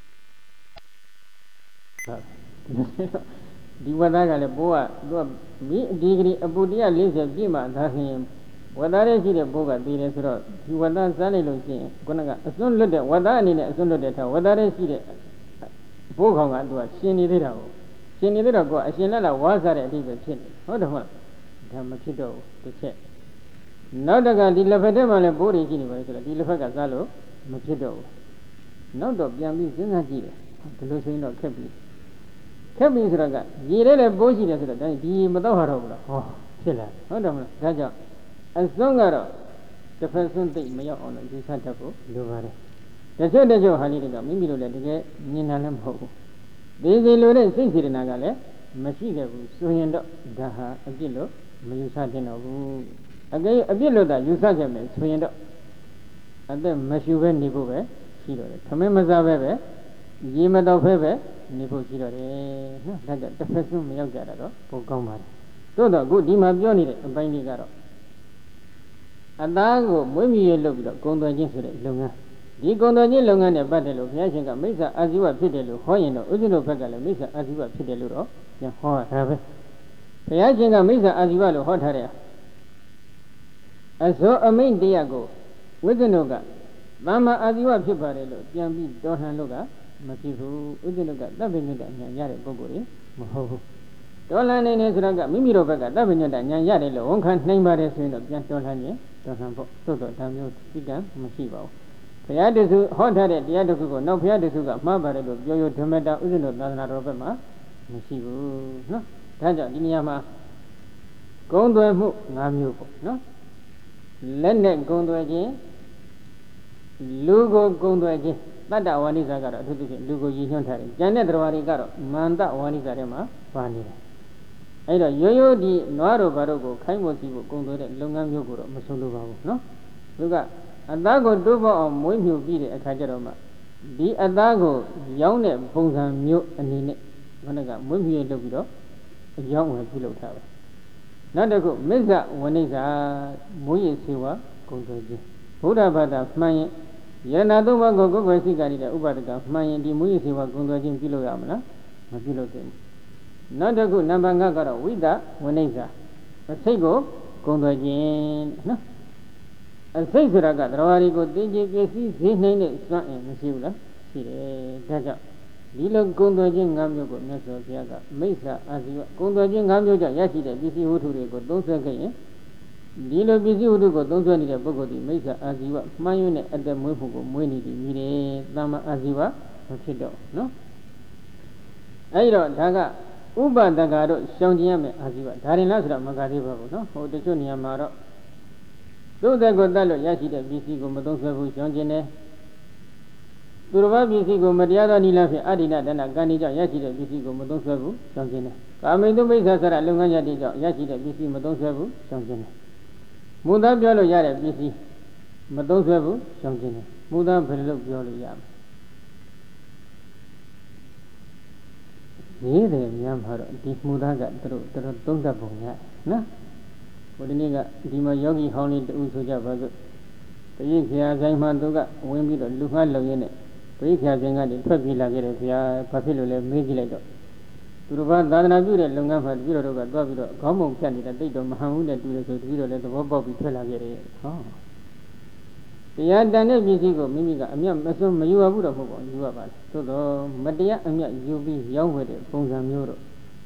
ဒီဝသားကလည်းဘိုးကသူကမိအဒီဂရီအပူ140ပြည့်မှသာခင်ဝသားရဲ့ရှိတဲ့ဘိုးကသိတယ်ဆိုတော့ဒီဝသားစားလိုက်လို့ရှိရင်ခုနကအစွန်းလွတ်တဲ့ဝသားအနေနဲ့အစွန်းလွတ်တဲ့ထားဝသားရဲ့ရှိတဲ့ဘိုးကောင်ကသူကရှင်နေသေးတာကိုရှင်နေသေးတော့ကိုကအရှင်လက်လာဝါစားတဲ့အတိပဲဖြစ်နေဟုတ်တယ်မဟုတ်ဒါမဖြစ်တော့ဘူးတစ်ချက်နောက်တကဒီလက်ဖက်ထဲမှာလည်းဘိုးတွေရှိနေပါလေဆိုတော့ဒီလက်ဖက်ကစားလို့မဖြစ်တော့ဘူးနောက်တော့ပြန်ပြီးစဉ်းစားကြည့်တယ်ဒီလိုဆိုရင်တော့ခက်ပြီဆိုတော့ကရေထဲလည်းပိုးရှိတယ်ဆိုတော့ဒီမတော့ဟာတော့ဘူးလားဟောဖြစ်လာဟုတ်တယ်မလားဒါကြောင့်အစွန်းကတော့တစ်ဖက်စွန်းသိမရောက်အောင်လို့ယူဆတတ်ဖို့လိုပါတယ်တချို့ဟာလေးတွေကမိမိတို့လည်းတကယ်မြင်တာလည်းမဟုတ်ဘူးဒီစီလိုတဲ့စိတ်စေတနာကလည်းမရှိခဲ့ဘူးဆိုရင်တော့ဒါဟာအပြစ်လို့မယူဆတင်တော့ဘူးအပြစ်လို့သာယူဆခဲ့မယ်ဆိုရင်တော့အသက်မရှိပဲနေဖို့ပဲရှိတော့တယ်သမင်းမစားပဲရေမတော့ပဲနေဖို့ရှိတော့တယ်နော်ဒါကြောင့်တစ်ဖက်စွန်းမရောက်ကြတာတော့ပိုကောင်းပါတယ်သို့တော့အခုဒီမှာပြောနေတဲ့အပိုင်းလေးကတော့အသားကိုမွေးမြူရေးလုပ်ပြီးတော့ဂုံသွယ်ခြင်းဆိုတဲ့လုပ်ငန်းဒီဂုံသွယ်ခြင်းလုပ်ငန်းနဲ့ပတ်သက်လို့ဘုရားရှင်ကမိစ္ဆာအာဇီဝဖြစ်တယ်လို့ဟောရင်တော့ဥစ္စတို့ဘက်ကလည်းမိစ္ဆာအာဇီဝဖြစ်တယ်လို့တော့ပြန်ဟောတာပဲဘုရားရှင်ကမိစ္ဆာအာဇီဝလို့ဟောထားတဲ့အဇောအမိန့်တရားကိုဝိဇ္ဇနုကသမ္မာအာဇီဝဖြစ်ပါတယ်လို့ပြန်ပြီးတော်လှန်လို့ကမဖြစ်ဘူးဥစ္စတို့ကတပ်ပညုတ္တဉာဏ်ရတဲ့ပုဂ္ဂိုလ်တွေမဟုတ်ဘူးတော်လှန်နေဆိုတော့ကမိမိတို့ဘက်ကတပ်ပညုတ္တဉာဏ်ရတယ်လို့ဝန်ခံနိုင်ပါတယ်ဆိုရင်တော့ပြန်တော်လှန်ရင်တော်လှန်ဖို့သို့တော့ဒါမျိုးသိကံမရှိပါဘူးဘုရားတခုဟောထားတဲ့တရားတစ်ခုကိုနောက်ဘုရားတခုကမှားပါတယ်လို့ပြောဓမ္မတာဥစ္စတို့သာသနာတော်ဘက်မှာမရှိဘူးနော်ဒါကြောင့်ဒီနေရာမှာဂုံသွယ်မှု၅မျိုးပေါ့နော်လက်နဲ့ဂုံသွယ်ခြင်းလူကိုဂုံသွယ်ခြင်းတတ္တဝါနိဇာကတော့အထူးသဖြင့်လူကိုရည်ညွှန်းထားတယ်။ကျန်တဲ့တရားတွေကတော့မန္တဝါနိဇာထဲမှာပါနေတယ်။အဲ့တော့ရိုးဒီနွားတို့ဘာတို့ကိုခိုင်းဖို့စီဖို့ဂုံသွယ်တဲ့လုပ်ငန်းမျိုးကိုတော့မဆုံးလို့ပါဘူးနော်။သူကအသားကိုတိုးပေါအောင်မွေးမြူပြီးတဲ့အခါကျတော့မှဒီအသားကိုရောင်းတဲ့ပုံစံမျိုးအနေနဲ့ခဏကမွေးမြူရေးလုပ်ပြီးတော့အကြောင်းဝင်ပြုလုပ်ထားပါနောက်တစ်ခုမစ္ဆဝနိဇာမွေးရစေဝဂုံသွယ်ခြင်းဘုရားဘာသာမှန်ရင်ယန္နာသုံးပါးကိုကိုယ်ကိုယ်ရှိကြတဲ့ဥပဒကမှန်ရင်ဒီမွေးရစေဝဂုံသွယ်ခြင်းပြုလုပ်ရမလားမပြုလုပ်သင့်ဘူးနောက်တစ်ခုနံပါတ်5ကတော့ဝိဒဝနိဇာအစိတ်ကိုဂုံသွယ်ခြင်းနော်အစိတ်ဆိုတာကတရားရီကိုသိချင်းပြည့်စည်စေနိုင်တဲ့စွမ်းအင်မရှိဘူးလားရှိတယ်ဒါကြောင့်ဒီလိုဂုံသွယ်ခြင်း၅မျိုးကိုမြတ်စွာဘုရားကမိစ္ဆာအာဇီဝဂုံသွယ်ခြင်း၅မျိုးကြောင့်ရရှိတဲ့ပစ္စည်းဝတ္ထုတွေကိုသုံးဆွဲခဲ့ရင်ဒီလိုပစ္စည်းဝတ္ထုကိုသုံးဆွဲနေတဲ့ပုဂ္ဂိုလ်ဒီမိစ္ဆာအာဇီဝမှန်ရင်းနဲ့အတ္တမွေးမှုကိုမွေးနေသည်မြည်တယ်သမ္မာအာဇီဝမဖြစ်တော့နော်အဲဒီတော့ဒါကဥပဒကတို့ရှောင်ကျင်ရမယ်အာဇီဝဒါရင်လားဆိုတော့မကသေးပါဘူးနော်ဟိုတချို့နေရာမှာတော့သို့တဲ့ကိုတတ်လို့ရရှိတဲ့ပစ္စည်းကိုမသုံးဆွဲဘူးရှောင်ကျင်တယ်သူတော်ဘာပစ္စည်းကိုမတရားသောနိလဖြင့်အဋ္ဌိနတဏကံဒီကြောင့်ရရှိတဲ့ပစ္စည်းကိုမသုံးဆွဲဘူးရှောင်ကျင်တယ်ကာမိတုမိစ္ဆာဆရလုပ်ငန်းရတဲ့ကြောင့်ရရှိတဲ့ပစ္စည်းမသုံးဆွဲဘူးရှောင်ကျင်တယ်မူသားပြောလို့ရတဲ့ပစ္စည်းမသုံးဆွဲဘူးရှောင်ကျင်တယ်မူသားဘယ်လိုပြောလို့ရမလဲရေးတယ်များမှာတော့ဒီမူသားကသူတို့သုံးတတ်ပုံရနော်ဟိုဒီနေ့ကဒီမှာယောဂီဟောင်းလေးတူဆိုကြပါစို့တတိခရာဆိုင်မှာသူကဝင်ပြီးတော့လူငှားလုံရင်းနဲ့တတိခရာဆိုင်ကနေထွက်ပြေးလာခဲ့တယ်ဗျာဘာဖြစ်လို့လဲမေးကြည့်လိုက်တော့သူတို့ဘာသာသနာပြုတဲ့လုပ်ငန်းမှာတပည့်တော်တို့ကသွားပြီးတော့ခေါင်းပုံဖြတ်နေတာတိတ်တော့မဟန်ဘူးနဲ့တူတယ်ဆိုတပည့်တော်လည်းသဘောပေါက်ပြီးထွက်လာခဲ့တယ်ဟောတရားတန်တဲ့ပစ္စည်းကိုမိမိကအမြတ်မစွန်းမယူရဘူးတော့မဟုတ်ပါဘူးယူရပါလေသို့တော့မတရားအမြတ်ယူပြီးရောင်းဝယ်တဲ့ပုံစံမျိုးတော့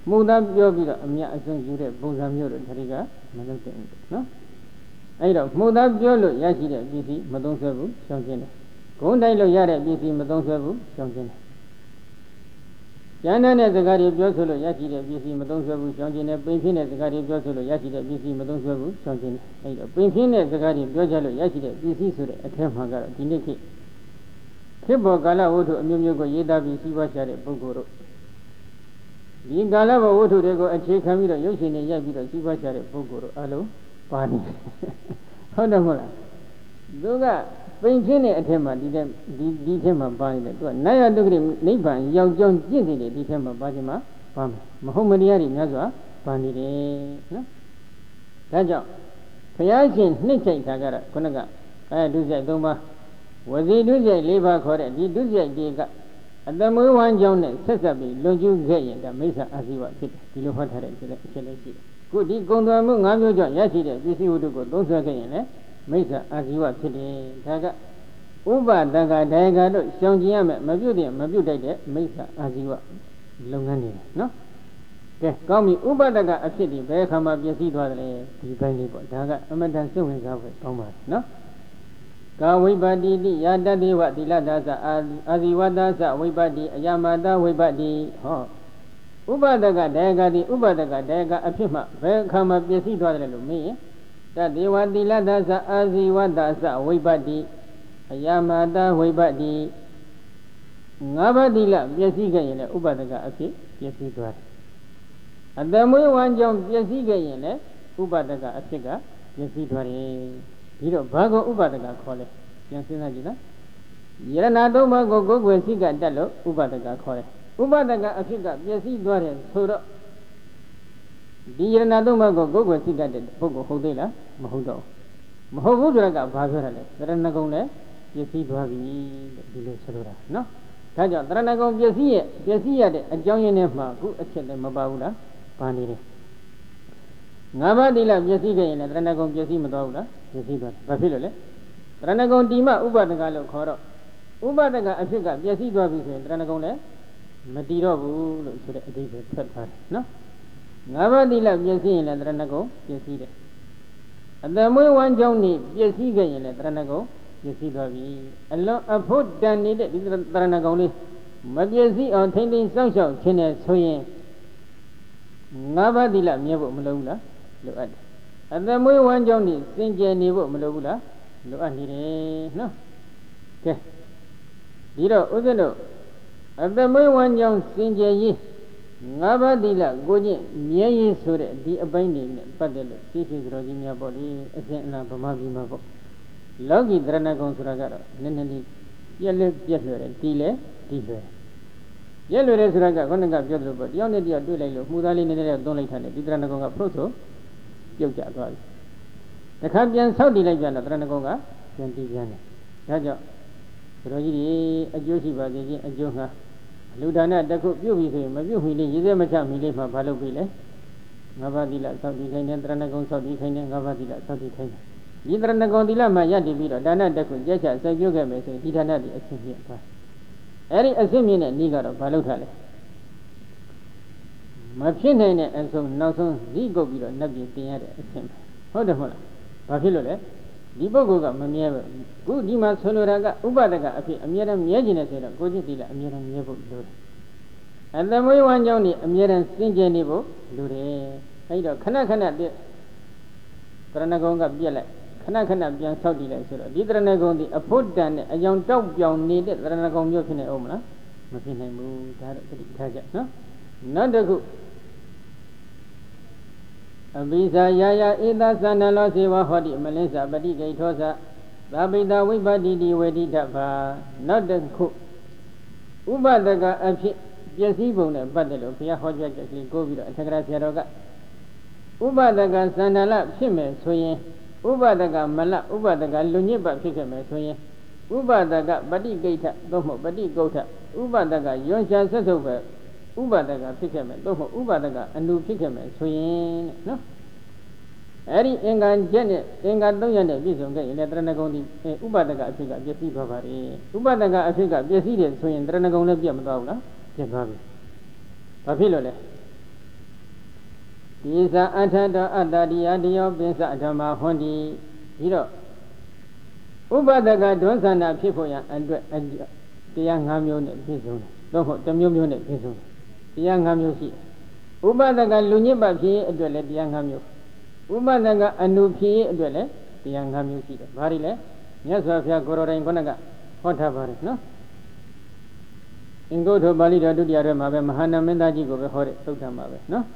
မှုသားပြောပြီးတော့အမြတ်အစွန်းယူတဲ့ပုံစံမျိုးတို့ဒါတွေကမလုပ်တဲ့နော်အဲ့တော့မှုသားပြောလို့ရရှိတဲ့ပစ္စည်းမသုံးဆွဲဘူးရှောင်ခြင်းတယ်ဂုံးတိုက်လို့ရတဲ့ပစ္စည်းမသုံးဆွဲဘူးရှောင်ခြင်းတယ်ကျန်တဲ့စကားတွေပြောဆိုလို့ရရှိတဲ့ပစ္စည်းမသုံးဆွဲဘူးရှောင်ခြင်းတယ်ပင်ဖြစ်တဲ့စကားတွေပြောဆိုလို့ရရှိတဲ့ပစ္စည်းမသုံးဆွဲဘူးရှောင်ခြင်းတယ်အဲ့တော့ပင်ဖြစ်တဲ့စကားတွေပြောကြလို့ရရှိတဲ့ပစ္စည်းဆိုတဲ့အထက်မှာကတော့ဒီနေ့ခေတ်ပေါ်ကာလဝတ္ထုအမျိုးမျိုးကိုရေးသားပြီးစီးပွားရှာတဲ့ပုဂ္ဂိုလ်တို့ဒီကာလပေါ်ဝတ္ထုတွေကိုအခြေခံပြီးတော့ရုပ်ရှင်တွေရိုက်ပြီးတော့စီးပွားရှာတဲ့ပုဂ္ဂိုလ်တို့အလုံးပါနေဟုတ်တယ်မဟုတ်လားသူကပိန်ဖြစ်တဲ့အထက်မှာဒီထက်မှာပါနေတယ်သူကနာယတုဂရိနိဗ္ဗာန်ရောက်ကြောင်းကျင့်နေတယ်ဒီထက်မှာပါခြင်းမှာပါမယ်မဟုတ်မတရားတွေများစွာပါနေတယ်နော်ဒါကြောင့်ဘုရားရှင်နှိမ့်ချိုက်တာကတော့ခုနကဒုစရိုက်၃ပါးဝစီဒုစရိုက်၄ပါးခေါ်တဲ့ဒီဒုစရိုက်တွေကအတမွေးဝမ်းကြောင်းနဲ့ဆက်ဆက်ပြီးလွန်ကျူးခဲ့ရင်ဒါမိစ္ဆာအာဇီဝဖြစ်တယ်ဒီလိုဟောထားတဲ့အချက်လေးရှိတယ်ခုဒီကုံသွယ်မှု၅မျိုးကြောင့်ရရှိတဲ့ပစ္စည်းဝတ္ထုကိုသုံးဆွဲခဲ့ရင်လည်းမိစ္ဆာအာဇီဝဖြစ်တယ်ဒါကဥပဒကဒါယကတို့ရှောင်ကျင်ရမယ်မပြုတ်တဲ့မပြုတ်တိုက်တဲ့မိစ္ဆာအာဇီဝလုပ်ငန်းတွေနော်ကဲကောင်းပြီဥပဒကအဖြစ်ဒီဘယ်အခါမှပြည့်စည်သွားတယ်လဲဒီဘက်လေးပေါ့ဒါကအမတန်စိတ်ဝင်စားဖို့ကောင်းပါတယ်နော်ကာဝိပတိတိယာတတိဝသီလဒါသအာဇီဝဒါသဝိပတိအယမတာဝိပတိဟောဥပဒကဒါယကတိဥပဒကဒါယကအဖြစ်မှဘယ်အခါမှပြည့်စည်သွားတယ်လို့မေးရင်တတေဝသီလဒါသအာဇီဝဒါသဝိပတိအယမတာဝိပတိငါးပါးသီလပြည့်စည်ခဲ့ရင်လည်းဥပဒကအဖြစ်ပြည့်စည်သွားတယ်အတမွေးဝမ်းကြောင်းပြည့်စည်ခဲ့ရင်လည်းဥပဒကအဖြစ်ကပြည့်စည်သွားတယ်ဒီတော့ဘာကိုဥပဒကခေါ်လဲပြန်စဉ်းစားကြည့်နော်ယရဏသုံးပါးကိုကိုယ်ွယ်စိကတက်လို့ဥပဒကခေါ်တယ်ဥပဒကအဖြစ်ကပြည့်စည်သွားတယ်ဆိုတော့ဒီယရဏသုံးပါးကိုကိုယ်ွယ်စိကတဲ့ပုဂ္ဂိုလ်ဟုတ်သေးလားမဟုတ်တော့မဟုတ်ဘူးဆိုတော့ကဘာပြောတာလဲသရဏဂုံလည်းပြည့်စည်သွားပြီဒီလိုဆိုလိုတာနော်ဒါကြောင့်သရဏဂုံပြည့်စည်ရတဲ့အကြောင်းရင်းနဲ့မှခုအချက်လည်းမပါဘူးလားပါနေတယ်ငါးပါးသီလပြည့်စည်ခဲ့ရင်လည်းသရဏဂုံပြည့်စည်မသွားဘူးလားပြည့်စည်သွားတယ်ဘာဖြစ်လို့လဲသရဏဂုံဒီမဥပဒကလို့ခေါ်တော့ဥပဒကအဖြစ်ကပြည့်စည်သွားပြီဆိုရင်သရဏဂုံလည်းမတည်တော့ဘူးလို့ဆိုတဲ့အဓိပ္ပာယ်ထွက်သွားတယ်နော်ငါးပါးသီလပြည့်စည်ရင်လည်းသရဏဂုံပြည့်စည်တယ်အတမွေးဝမ်းကြောင်းနေပြည့်စည်ခဲ့ရင်လည်းသရဏဂုံပြည့်စည်သွားပြီအလွန်အဖို့တန်နေတဲ့ဒီသရဏဂုံလေးမပြည့်စည်အောင်ထိမ့်သိမ်းစောင့်ရှောက်ခြင်းနဲ့ဆိုရင်ငါးပါးသီလမြဲဖို့မလိုဘူးလားလိုအပ်တယ်အတမွေးဝမ်းကြောင်းနေစင်ကြယ်နေဖို့မလိုဘူးလားလိုအပ်နေတယ်နော်ကဲဒီတော့ဥစ္စာတို့အတမွေးဝမ်းကြောင်းစင်ကြယ်ရေးငါးပါးသီလကိုချင်းမြဲရေးဆိုတဲ့ဒီအပိုင်းတွေနဲ့ပတ်သက်လို့သိရှိကြတော်ကြီးများပေါ့လေအစဉ်အလာဗမာပြည်မှာပေါ့လောကီတရဏဂုံဆိုတာကတော့နည်းနည်းလေးပြက်လက်ပြက်လွယ်တယ်တီလဲတီလွယ်ပြက်လွယ်တယ်ဆိုတာကခုနကပြောသလိုပေါ့တယောက်နဲ့တယောက်တွေ့လိုက်လို့မှုသားလေးနည်းနည်းလေးသွန်းလိုက်တာနဲ့ဒီတရဏဂုံကဖုတ်ဆိုပြုတ်ကျသွားပြီတခါပြန်ဆောက်တည်လိုက်ပြန်တော့တရဏဂုံကပြန်တည်ပြန်တယ်ဒါကြောင့်ကြတော်ကြီးတွေအကျိုးရှိပါစေခြင်းအကျိုးငှာလူဒါနတစ်ခုပြုတ်ပြီဆိုရင်မပြုတ်မီလေးရည်စဲမချမီလေးမှဘာလုပ်ပြီလဲငါးပါးသီလဆောက်တည်ခိုင်းတယ်တရဏဂုံဆောက်တည်ခိုင်းတယ်ငါးပါးသီလဆောက်တည်ခိုင်းတယ်ဒီတရဏဂုံသီလမှာရည်တည်ပြီးတော့ဒါနတစ်ခုကြက်ချစိုက်ပြုတ်ခဲ့မယ်ဆိုရင်ဒီဒါနဒီအစစ်မြင့်သွားအဲ့ဒီအစစ်မြင့်တဲ့ဤကတော့ဘာလုပ်ထားလဲမဖြစ်နိုင်တဲ့အဆုံးနောက်ဆုံးဇိကုတ်ပြီးတော့နတ်ပြည်တင်ရတဲ့အဆင့်ပဲဟုတ်တယ်မဟုတ်လားဘာဖြစ်လို့လဲဒီပုဂ္ဂိုလ်ကမမြဲဘူးခုဒီမှာဆိုလိုတာကဥပဒကအဖြစ်အမြဲတမ်းမြဲခြင်းနဲ့ဆိုတော့ကိုယ်จิตသီလအမြဲတမ်းမြဲဖို့လိုတယ်အတမွေးဝမ်းကြောင်းနေအမြဲတမ်းစင်ကြယ်နေဖို့လိုတယ်အဲဒီတော့ခဏခဏတည်းတရဏဂုံကပြက်လိုက်ခဏခဏပြန်ဆောက်တည်လိုက်ဆိုတော့ဒီတရဏဂုံဒီအဖို့တန်နဲ့အကြောင်းတောက်ပြောင်နေတဲ့တရဏဂုံမျိုးဖြစ်နေအောင်မလားမဖြစ်နိုင်ဘူးဒါတော့တတိထားကြနော်နောက်တစ်ခုအဘိဇာယာယဧသသန္နလောစေဝဟောတိမလင်းစာပฏิဂိထောသသာပိတဝိပတိတိဝေတိတ္တဘာနောက်တစ်ခုဥပဒကအဖြစ်ပျက်စီးပုံနဲ့ပတ်သက်လို့ဘုရားဟောကြားချက်ကလေးကိုပြီးတော့အထက်ကရာဆရာတော်ကဥပဒကသန္နလဖြစ်မယ်ဆိုရင်ဥပဒကမလဥပဒကလူညစ်ပတ်ဖြစ်ခဲ့မယ်ဆိုရင်ဥပဒကပฏิကိဋ္ဌသို့မဟုတ်ပฏิကုဋ္ဌဥပဒကယွန်ရှာဆက်ထုတ်ပဲဥပဒကဖြစ်ခဲ့မယ်သို့မဟုတ်ဥပဒကအနုဖြစ်ခဲ့မယ်ဆိုရင်နော်အဲ့ဒီအင်္ဂါချက်နဲ့အင်္ဂါ၃ရက်နဲ့ပြည့်စုံခဲ့ရင်လည်းတရဏဂုံဒီဥပဒကအဖြစ်ကပြည့်စည်သွားပါလေဥပဒကအဖြစ်ကပြည့်စည်တယ်ဆိုရင်တရဏဂုံလည်းပြတ်မသွားဘူးလားပြတ်သွားပြီဘာဖြစ်လို့လဲဒီသာအထတောအတ္တတရားတရားပင်စဓမ္မဟွန်ဒီပြီးတော့ဥပဒကဒွန်းဆန္ဒဖြစ်ဖို့ရန်အတွက်တရား၅မျိုးနဲ့ပြည့်စုံတယ်တော့ဟုတ်တစ်မျိုးမျိုးနဲ့ပြည့်စုံတယ်တရား၅မျိုးရှိဥပဒကလူညစ်ပတ်ဖြစ်အတွက်လည်းတရား၅မျိုးဥပဒကအနုဖြစ်အတွက်လည်းတရား၅မျိုးရှိတယ်ဘာတွေလဲမြတ်စွာဘုရားကိုယ်တော်တိုင်ခုနကဟောထားပါတယ်နော်အင်္ဂုတ္တပါဠိတော်ဒုတိယထဲမှာပဲမဟာနာမင်းသားကြီးကိုပဲဟောတဲ့သုတ်တံမှာပဲနော်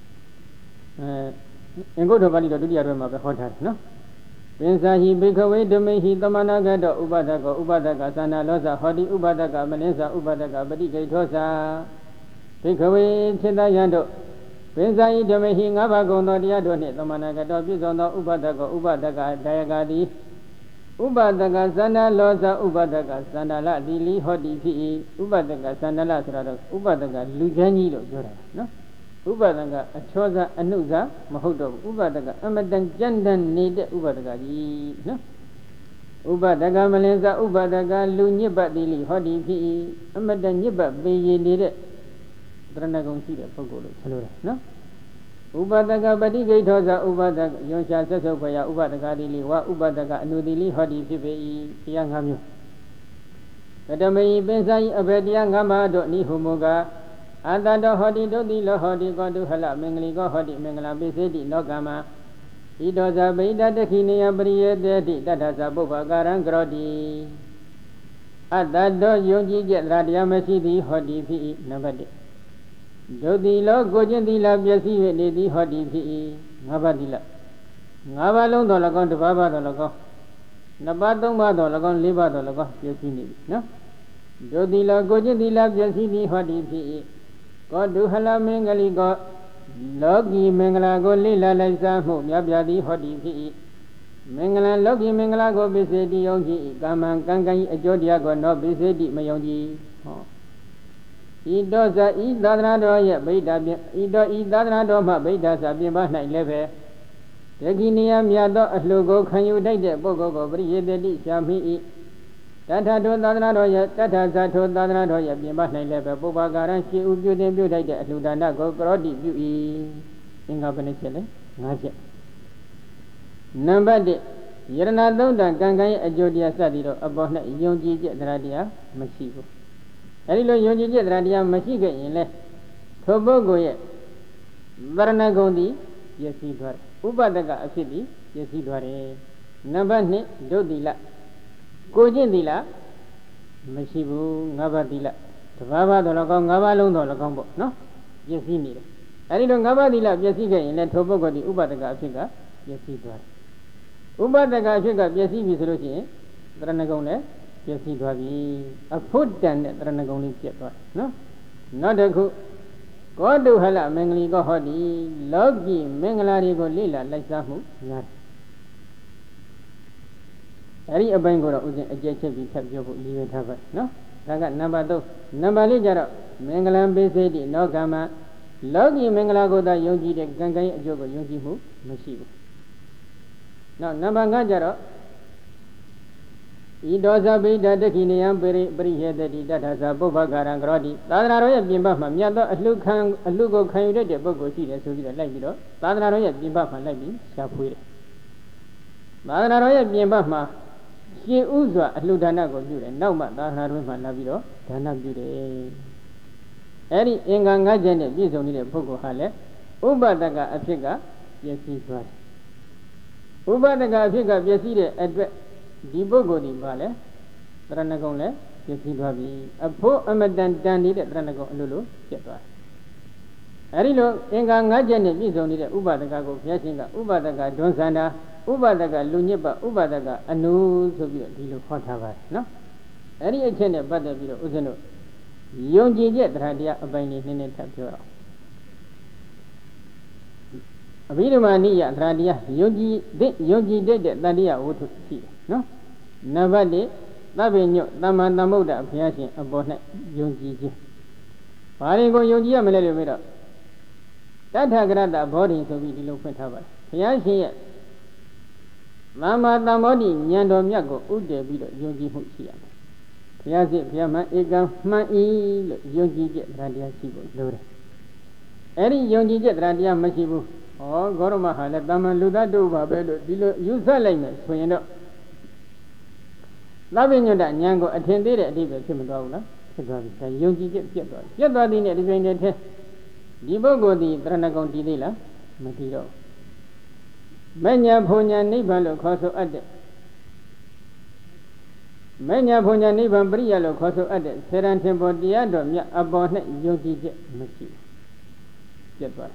အင်္ဂုတ္တပါဠိတော်ဒုတိယထဲမှာပဲဟောထားတယ်နော်ပင်စာဟိဘိခဝေဓမေဟိသမနာကတောဥပဒကောဥပဒကသန္နာလောဇဟောတိဥပဒကမလင်းစာဥပဒကပฏิကိထောစာဘိခဝေจิตယံတို့ပင်စာဟိဓမေဟိ၅ပါးကုံသောတရားတို့နှင့်သမနာကတောပြည့်စုံသောဥပဒကောဥပဒကဒါယကတိဥပဒကသန္နာလောဇဥပဒကသန္နာလတိလီဟောတိဖြစ်၏ဥပဒကသန္နာလဆိုတာတော့ဥပဒကလူချမ်းကြီးလို့ပြောတာနော်ဥပဒကအချောဇအနုဇမဟုတ်တော့ဘူးဥပဒကအမတန်ကြမ်းတမ်းနေတဲ့ဥပဒကကြီးနော်ဥပဒကမလင်းစဥပဒကလူညစ်ပတ်တိလီဟောတိဖြစ်၏အမတန်ညစ်ပတ်ပေရနေတဲ့တရဏဂုံရှိတဲ့ပုဂ္ဂိုလ်လို့ဆိုလိုတယ်နော်ဥပဒကပฏิကိထောဇဥပဒကယွန်ရှာဆက်ဆုပ်ခွေယဥပဒကတိလီဝဥပဒကအနုတိလီဟောတိဖြစ်ပေ၏တရား၅မျိုးကတမေပင်စာဤအဘေတရား၅ပါးတို့နိဟုမူကားအတ္တတောဟောတိဒုတိလောဟောတိကောတုဟလမင်္ဂလိကောဟောတိမင်္ဂလာပိစေတိလောကမဣတောဇဗိဒတခိနေယပရိယေတေတိတတ္ထဇပုဗ္ဗကာရံကရောတိအတ္တတောယုံကြည်ချက်တရားမရှိသည်ဟောတိဖြစ်၏နံပါတ်1ဒုတိလောကိုကျင့်သီလပျက်စီး၍နေသည်ဟောတိဖြစ်၏၅ပါးသီလ၅ပါးလုံးတော်၎င်းတစ်ပါးပါတော်၎င်းနှစ်ပါးသုံးပါးတော်၎င်း၄ပါးတော်၎င်းပျက်စီးနေပြီနော်ဒုတိလောကိုကျင့်သီလပျက်စီးသည်ဟောတိဖြစ်၏ကောတုဟလမင်္ဂလိကောလောကီမင်္ဂလာကိုလိလာလိုက်စားမှုမြတ်ပြသည်ဟောတိဖြစ်၏မင်္ဂလာလောကီမင်္ဂလာကိုပိစေတိယုံကြည်၏ကာမံကံကံ၏အကျိုးတရားကိုတော့ပိစေတိမယုံကြည်ဟောဤတော့ဇဤသာသနာတော်ရဲ့ဗိဒ္ဓဖြင့်ဤတော့ဤသာသနာတော်မှဗိဒ္ဓစာပြင်ပ၌လည်းပဲတခိနိယမြတ်သောအလှကိုခံယူတတ်တဲ့ပုဂ္ဂိုလ်ကိုပရိယေတတိရှာမိ၏တထထိုသာသနာတော်ရဲ့တထဇာထိုသာသနာတော်ရဲ့ပြင်ပ၌လည်းပဲပုဗ္ဗကာရံရှိဥပြုတင်ပြုထိုက်တဲ့အလှဒါနကိုကရောတိပြု၏အင်္ဂါဘယ်နှချက်လဲ၅ချက်နံပါတ်1ယရဏသုံးတံကံကံရဲ့အကျိုးတရားစသည်တော့အပေါ်၌ယုံကြည်ချက်တရားတရားမရှိဘူးအဲဒီလိုယုံကြည်ချက်တရားမရှိခဲ့ရင်လေထိုပုဂ္ဂိုလ်ရဲ့ဗရဏဂုံသည်ပျက်စီးသွားတယ်ဥပဒကအဖြစ်သည်ပျက်စီးသွားတယ်နံပါတ်2ဒုတိလကိုကျင့်သီလမရှိဘူး၅ပါးသီလတစ်ပါးပါးတော်၎င်း၅ပါးလုံးတော်၎င်းပေါ့နော်ပျက်စီးနေတယ်အဲဒီလို၅ပါးသီလပျက်စီးခဲ့ရင်လည်းထိုပုဂ္ဂိုလ်ဒီဥပဒကအဖြစ်ကပျက်စီးသွားတယ်ဥပဒကအဖြစ်ကပျက်စီးပြီဆိုလို့ရှိရင်တရဏဂုံလည်းပျက်စီးသွားပြီအဖို့တန်တဲ့တရဏဂုံလေးပြတ်သွားတယ်နော်နောက်တစ်ခုကောတုဟလမင်္ဂလိကောဟောတိလောကီမင်္ဂလာတွေကိုလေ့လာလိုက်စားမှုများတယ်အဲ့ဒီအပိုင်းကိုတော့ဥစဉ်အကျဉ်းချက်ပြီးထပ်ပြောဖို့ရည်ရွယ်ထားပါနော်ဒါကနံပါတ်3နံပါတ်4ကျတော့မင်္ဂလံပိစေတိနောကမ္မလောကီမင်္ဂလာကိုသာယုံကြည်တဲ့ကံကံရဲ့အကျိုးကိုယုံကြည်မှုမရှိဘူးနောက်နံပါတ်5ကျတော့ဤဒောဇဗိဒတခိနေယံပရိဟေတတိတတ္ထဇပုဗ္ဗကာရံကရောတိသာသနာတော်ရဲ့ပြင်ပမှာမြတ်သောအလှကိုခံယူတတ်တဲ့ပုဂ္ဂိုလ်ရှိတယ်ဆိုပြီးတော့လိုက်ပြီးတော့သာသနာတော်ရဲ့ပြင်ပမှာလိုက်ပြီးရှာဖွေတယ်သာသနာတော်ရဲ့ပြင်ပမှာရှင်းဥစွာအလှဒါနကိုပြုတယ်နောက်မှသာသနာတော်မှာလာပြီးတော့ဒါနပြုတယ်အဲ့ဒီအင်္ဂါ၅ချက်နဲ့ပြည့်စုံနေတဲ့ပုဂ္ဂိုလ်ဟာလည်းဥပဒကအဖြစ်ကပျက်စီးသွားတယ်ဥပဒကအဖြစ်ကပျက်စီးတဲ့အတွက်ဒီပုဂ္ဂိုလ်ဒီပါလဲတရဏဂုံလည်းပျက်စီးသွားပြီအဖို့အမတန်တန်နေတဲ့တရဏဂုံအလိုလိုပြတ်သွားတယ်အဲဒီလိုအင်္ဂါ၅ချက်နဲ့ပြည့်စုံနေတဲ့ဥပဒကကိုဘုရားရှင်ကဥပဒကဒွန်းဆန္ဒဥပဒကလူညစ်ပဥပဒကအနုဆိုပြီးတော့ဒီလိုဟောထားပါတယ်နော်အဲဒီအချက်နဲ့ပတ်သက်ပြီးတော့ဦးဇင်းတို့ယုံကြည်ချက်တရားအပိုင်းလေးနည်းနည်းထပ်ပြောအောင်အဘိဓမ္မာနိယတရားယုံကြည်တဲ့တရားဝတ္ထုရှိတယ်နော်နံပါတ်1သဗ္ဗညုသမ္မာသမ္ဗုဒ္ဓဘုရားရှင်အပေါ်၌ယုံကြည်ခြင်းဘာတွေကိုယုံကြည်ရမလဲလို့ပြောတော့တထဂရတဘောဓိဆိုပြီးဒီလိုဖွင့်ထားပါတယ်ဘုရားရှင်ရဲ့သမ္မာသမ္ဗောဓိဉာဏ်တော်မြတ်ကိုဥတည်ပြီးတော့ယုံကြည်မှုရှိရမယ်ဘုရားရှင်ဘုရားမှဧကံမှန်၏လို့ယုံကြည်ချက်တရားရှိဖို့လိုတယ် Eri Yonji Radia Mashibu, or Goroma Hala, Daman Luda Duba, you sell like me, Swino. Loving you that Yango attended at Diva Simadola, Yonji Jet, Yadin at the Vended Test. Dibogo di Dranagon Didila, Matiro. Menya Punya Nibalo Coso Ade. Menya Punya Niban Brialo Coso Ade, Serantembo Diado, Abone Yonji Jet, Machi. Jetwa.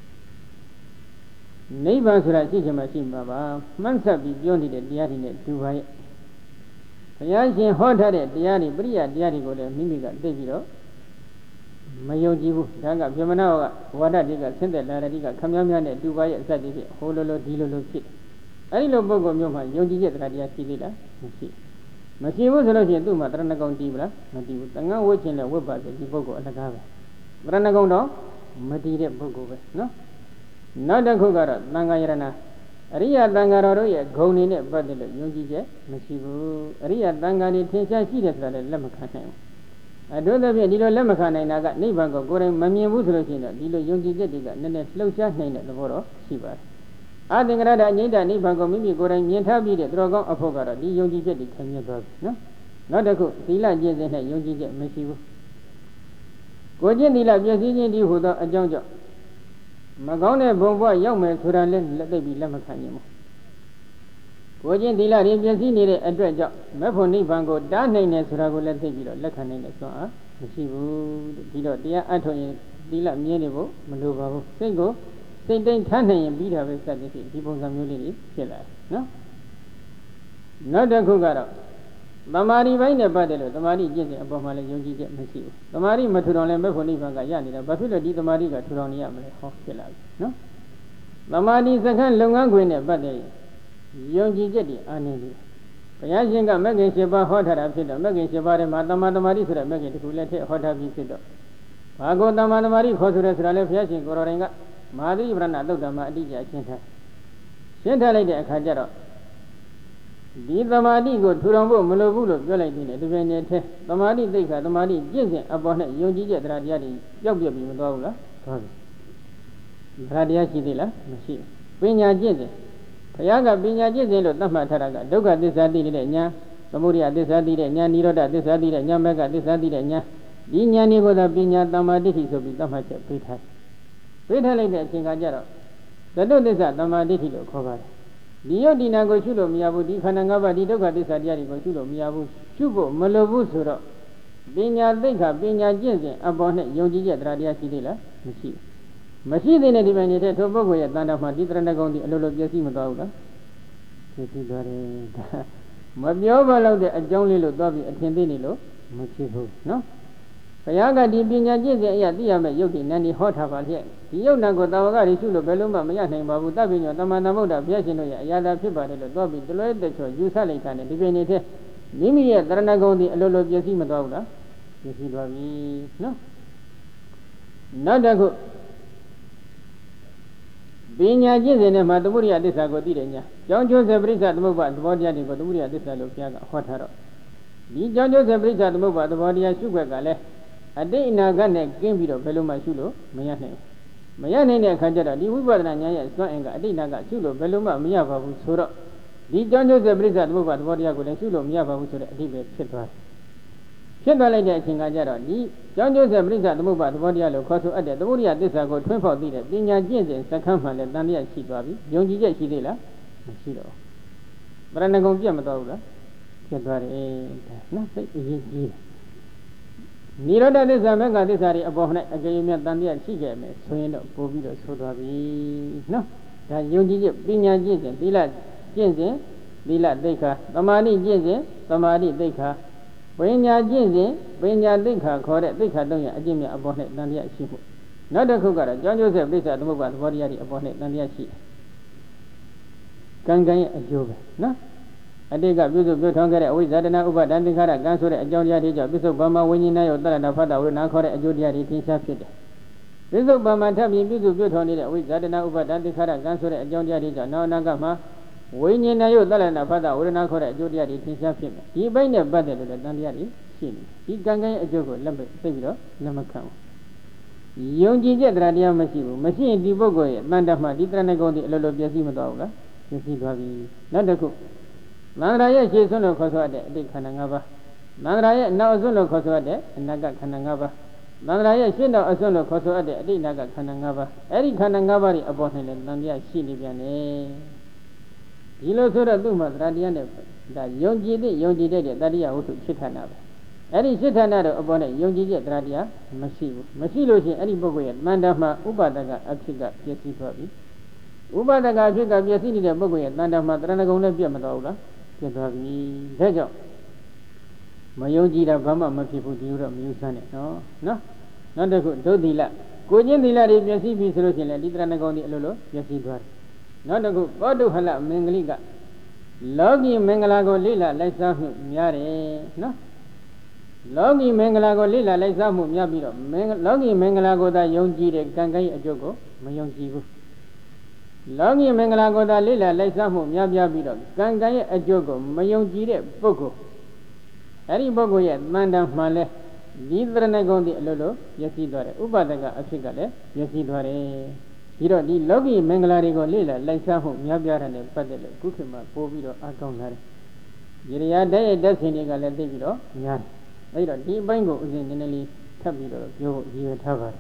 Neighbors are teaching machine Baba, Mansa be beyond the Diari to buy. Yashi hot at Diari, Bria, Diari go there, Mimiga, Davido. Mayojibu, Danga, Yamana, Wada Diga, Senda, Ladiga, Kamyaman, Dubai, Sadi, Hololo, Dilo, Kit. Arilo Bogo Yoma, Yogi Radia Sidila, Machi. Machi was a Russian to Matranagon Dibra, Mati, Tanga watching the Webba, the Bogo and the Gava. Branagon, Mati Bogo, no? Not a Kugara, Nangayana. Ria Dangaro, Goni, Badil, Yogi, Machibu, Ria Dangani, Tensa, she has got a Lamakan. I don't have a little Lamakan and I got Nibango, Goring, Mammy Wuzrosina, Dilo Yogi Jediga, and then slow shot name at the Voro, Shiva. I think that I need a Nibango, maybe Goring, Yentabi, the Drogon of Hogara, the Yogi Jedi, can you go? No? Not a cook, Dila Jez and Yogi Jet, Machibu. Gojin Dila Jazin, you who a jonjo. Magone Bombo, young man, Turan, let they be Lamakanimo. Gojin Dila, Jazin needed a dread job. Maponi Bango, Darnay and Surago, let they be Lakan and so on. Machibu, Dilo, dear Anthony, Dila Mienibo, Maluba, Singo, Saint Tane and beat her strategy, people community, killer. No? Not a Kugara. Mamari Vaina Badelo, the Mari Jesse, Abomala Yogi Jet Massive. The Mari Maturon and Befoni Bangayani, the Buffalo di the Mariga Turonia, Hospital. No? Mamari is a kind Longanguin, Bade, Yogi Jetty, Annie. Payashinga Megan Sheba Hotter after the Megan Sheba and Madama Marisa, Megan to let her hotter visit. Pago the Madamari, Hosura, Yashin, Gorenga, Madi Branado, the Madija Center. Center lady a Kajaro. The Madi go to Rambo, Mulabulo, Galatin, the Venete, the Madi Deka, the Madi, Jinsen, upon Yogi Radiati, Yogi Mudola, Radiachi de la Machine. Pinya Jinsen. Payaga Pinya Jinsen, Namataraga, Doga disadina, the Muria disadina, Niroda disadina, Yamaga disadina, Dinya Nigo da Pinya, the Madiki, so be the Macha, Pita. Pita like that, Chingajaro. The do this at the Madiki cover. Dio Dinago Chulo Miabu, Kanangaba, Didoga disadiari go Chulo Miabu, Chubo, Malobu Suro. Pinya Deka, Pinya Jinsen, upon Yogi Radiachi de la Machine. Machine in a divinity, Tobago, Yadana, Ditranagon, the Lolo Jessimadoga. Mabioba, the John Lilo Dobby, attending Machibu, no? Payaga di Pinya Jinsen, Yadiama Yogi, Nani Hot Hava here. The Yonago Dawagari Chulo Beluma, Mayan, Babu Dabino, the Manamoda, Piasino, Yada Piba, the Dobby, the Lloyd, the Choice, Usalik, and the divinity. Mimi, Dranagon, the Lolo Jessimadoga. Yesibavi, no? Not a good. Pinya Jinsen and Madamuria Disagodina. John Joseph Brisa, the Moba, the body of the Muria Disalupiaga, Hotaro. The John Joseph Brisa, the Moba, the body of Sugar Gale. A day in a gun, game video, Beluma Shulo, Mayane. Mayane Kajara, the Uber and Yaya, Swanga, Dinaga, Shulo, Beluma, Miava, Suro. The John Joseph Brisa, the Moba, the body of Shulo, Miava, Sura, Chitra. Chitra like Chingajara, the John Joseph Brisa, the Moba, the body of Coso, the Muria Disago, 24 leaders, Pinya Jinsen, Sakampa, Dania Shibabi, Yongi Shidela, Shiro. Branagon Yamadoga, Chitra, nothing is Niroda is a mega desire above a game than the Chiga, Swing of Bobido Sodavi. No, that Yogi Pinya Jinsen, Dila Jinsen, Dila Deka, the Mani Jinsen, the Mani Deka. When ya Jinsen, when ya Deka, correct Deka, don't ya, Jimmy above it than the Shibu. Not a Kugara, John Joseph Lisa, the mobile body upon it than the Shi. Kangai a joke, no? I think I use a good hunger with Zadana over Dandikara, Gansur, a John Yadija, Bishop Bama, winning now, Dana Fada, will not call it a Judia, eating Shafted. Bishop Bama, Tabi, Bishop Buton, with Zadana over Dandikara, Gansur, a John Yadija, now Nagama, winning now, Dana Fada, will not call it a Judia, eating Shafted. He by the battle of the Dandiari, he Gangai a joke, Lambert, Savior, Lamakam. ယုံကြည်ချက်တရားတရားမရှိဘူးမရှိရင်ဒီပုဂ္ဂိုလ်ရဲ့တန်တမှဒီတရဏဂုံဒီအလိုလိုပြည့်စည်မသွားဘူးလားပြည့်စည်သွားပြီနောက်တစ်ခုသံဃာရဲ့ရှေ့ဆွလို့ခေါ်ဆိုတဲ့အတိတ်ခန္ဓာ၅ပါးသံဃာရဲ့နောက်အဆွလို့ခေါ်ဆိုတဲ့အနာဂတ်ခန္ဓာ၅ပါးသံဃာရဲ့ရှေ့နောက်အဆွလို့ခေါ်ဆိုတဲ့အတိတ်နာဂတ်ခန္ဓာ၅ပါးအဲ့ဒီခန္ဓာ၅ပါးတွေအပေါ်၌လည်းတန်တရားရှိနေပြန်တယ်ဒီလိုဆိုတော့သူ့မှာတရားတရားနဲ့ဒါယုံကြည်တဲ့တရားဝတ္ထုဖြစ်ဌာနပဲအဲ့ဒီဖြစ်ဌာနတော့အပေါ်နဲ့ယုံကြည်တဲ့တရားတရားမရှိဘူးမရှိလို့ရှိရင်အဲ့ဒီပုဂ္ဂိုလ်ရဲ့တန်တမှာဥပါဒကအဖြစ်ကပြည့်စည်သွားပြီဥပါဒကအဖြစ်ကပြည့်စည်နေတဲ့ပုဂ္ဂိုလ်ရဲ့တန်တမှာတရဏဂုံနဲ့ပြတ်မသွားဘူးလားပြတ်သွားပြီဒါကြောင့်မယုံကြည်တာဘာမှမဖြစ်ဘူးဒီလိုတော့မယူဆနဲ့နော်နောက်တစ်ခုဒုသီလကိုချင်းသီလတွေပြည့်စည်ပြီဆိုလို့ရှိရင်လည်းဒီတရဏဂုံဒီအလိုလိုပြည့်စည်သွားတယ်နောက်တစ်ခုကောတုဟလမင်္ဂလိကလောကီမင်္ဂလာကိုလိလလိုက်စားမှုများတယ်နော်လောကီမင်္ဂလာကိုလိလလိုက်စားမှုများပြီးတော့လောကီမင်္ဂလာကိုသာယုံကြည်တဲ့ကံကံရဲ့အကျိုးကိုမယုံကြည်ဘူးလောကီမင်္ဂလာကိုသာလိလလိုက်စားမှုများပြားပြီးတော့ကံကံရဲ့အကျိုးကိုမယုံကြည်တဲ့ပုဂ္ဂိုလ်အဲ့ဒီပုဂ္ဂိုလ်ရဲ့တန်တန်မှလဲဒီသရဏဂုံဒီအလိုလိုရည်စည်းသွားတယ်ဥပဒကအဖြစ်ကလည်းရည်စည်းသွားတယ်ဒီတော့ဒီလောကီမင်္ဂလာတွေကိုလိလလိုက်စားမှုများပြားတဲ့နဲ့ပတ်သက်လို့ခုခေတ်မှာပို့ပြီးတော့အကောင်းလာတယ်ရေရတည်းရဲ့တက်ဆင်တွေကလည်းသိပြီးတော့များတယ်အဲ့တော့ဒီအပိုင်းကိုဥစဉ်နည်းနည်းလေးထပ်ပြီးတော့ပြောဖို့ရည်ရွယ်ထားပါတယ်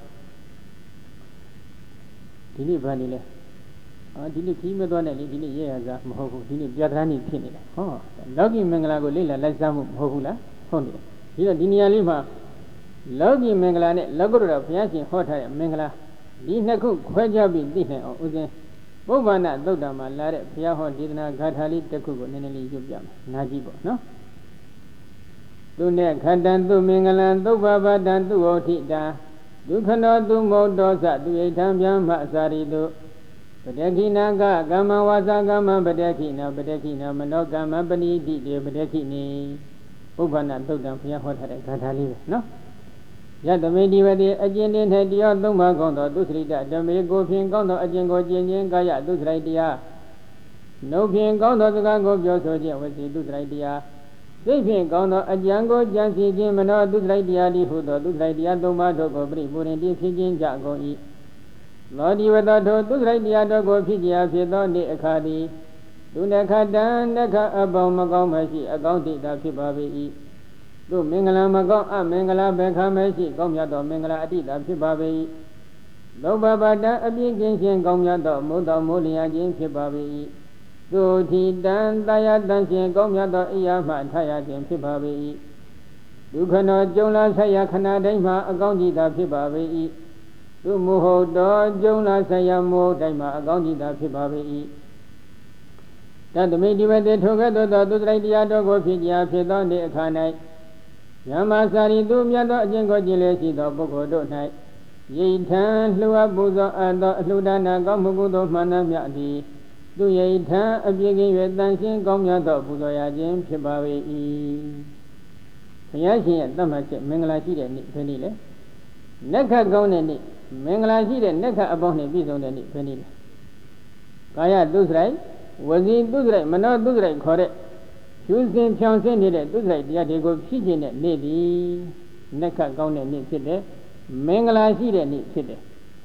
ဒီနေ့ဗာနေလဲဒီနေ့ခီးမသွားနဲ့လေဒီနေ့ရဲရစားမဟုတ်ဘူးဒီနေ့ပြဋ္ဌာန်းနေဖြစ်နေတာဟောလောကီမင်္ဂလာကိုလိလလိုက်စားမှုမဟုတ်ဘူးလားဟုတ်တယ်ဒီတော့ဒီနေရာလေးမှာလောကီမင်္ဂလာနဲ့လောကုတ္တရာဘုရားရှင်ဟောထားတဲ့မင်္ဂလာဒီနှစ်ခုခွဲခြားပြီးသိနိုင်အောင်ဥစဉ်ပုဗ္ဗန္နသုတ်တံမှာလာတဲ့ဘုရားဟောဒေသနာဂါထာလေးတစ်ခုကိုနည်းနည်းလေးရွတ်ပြမယ်နားကြည့်ပေါ့နော်သူနဲ့ခတံသူမင်္ဂလံသုဗ္ဗဗတံသူဩထိတာဒုက္ခနောသူမௌတောသသူဣဋ္ဌံဗျမအစာရီတုပတခိနာကကမ္မဝါစာကမ္မပတခိနာမနောကမ္မပဏိတိတေပတခိနိပုဗ္ဗန္နသုတ်တံဘုရားဟောထားတဲ့ဂါထာလေးပဲနော်ယတမေဒီဝတိအကျဉ်းတင်း၌တရားသုံးပါးကောင်းသောသူစရိတဓမေကိုဖြင့်ကောင်းသောအကျဉ်းကိုကျင့်ခြင်းကာယသူစရိုက်တရားနှုတ်ဖြင့်ကောင်းသောစကားကိုပြောဆိုခြင်းဝစီသူစရိုက်တရားစိတ်ဖြင့်ကောင်းသောအကြံကိုကြံစည်ခြင်းမနောသူစရိုက်တရားဒီဟုသောသူစရိုက်တရားသုံးပါးတို့ကိုပြိပူရင်တည်ဖြစ်ခြင်းကြကုန်၏လောဒီဝတ္တောသူစရိုက်တရားတို့ကိုဖြစ်ကြဖြစ်သောနေ့အခါသည်သူနခတံနခအပေါင်းမကောင်းမရှိအကောင်းတိတာဖြစ်ပါ၏သူမင်္ဂလာမကောင်းအမင်္ဂလာဘေခမရှိကောင်းမြတ်သောမင်္ဂလာအတိတာဖြစ်ပါ၏လောဘပါတံအပြင်းကင်းခြင်းကောင်းမြတ်သောမိုးတော်မိုးလျာခြင်းဖြစ်ပါ၏သူထိတံတရားတန်ခြင်းကောင်းမြတ်သောအိယာမှထရခြင်းဖြစ်ပါ၏ဒုက္ခနောကြုံလာဆက်ရခဏတိုင်းမှာအကောင်းကြီးတာဖြစ်ပါ၏သူမဟုတ်တော်ကြုံလာဆက်ရမိုးတိုင်းမှာအကောင်းကြီးတာဖြစ်ပါ၏တသမိဒီဝတေထိုကဲ့သို့သောသူစရိုက်တရားတို့ကိုဖြစ်ကြဖြစ်သောနေ့အခါ၌ယမစာရီသူမြတ်သောအကျင့်ကိုကျင့်လျက်ရှိသောပုဂ္ဂိုလ်တို့၌ရိဋ္ဌံလှူအပ်ပူဇော်အပ်သောအလှူဒါနကောင်းမှုကုသိုလ်မှန်သမျှသည်သူရိဋ္ဌံအပြည့်ကင်း၍တန်ရှင်းကောင်းမြတ်သောပူဇော်ရခြင်းဖြစ်ပါ၏ဘုရားရှင်ရဲ့တတ်မှတ်ချက်မင်္ဂလာရှိတဲ့နေ့ဘယ်နည်းလဲနက္ခကောင်းတဲ့နေ့မင်္ဂလာရှိတဲ့နက္ခအပေါင်းနဲ့ပြည့်စုံတဲ့နေ့ဘယ်နည်းလဲကာယသူစရိုက်ဝစီသူစရိုက်မနောသူစရိုက်ခေါ်တဲ့ကျူးစင်ဖြောင်စင်းနေတဲ့သူစရိုက်တရားတွေကိုဖြစ်ခြင်းတဲ့နေ့သည်နက္ခကောင်းတဲ့နေ့ဖြစ်တယ်မင်္ဂလာရှိတဲ့နေ့ဖြစ်တယ်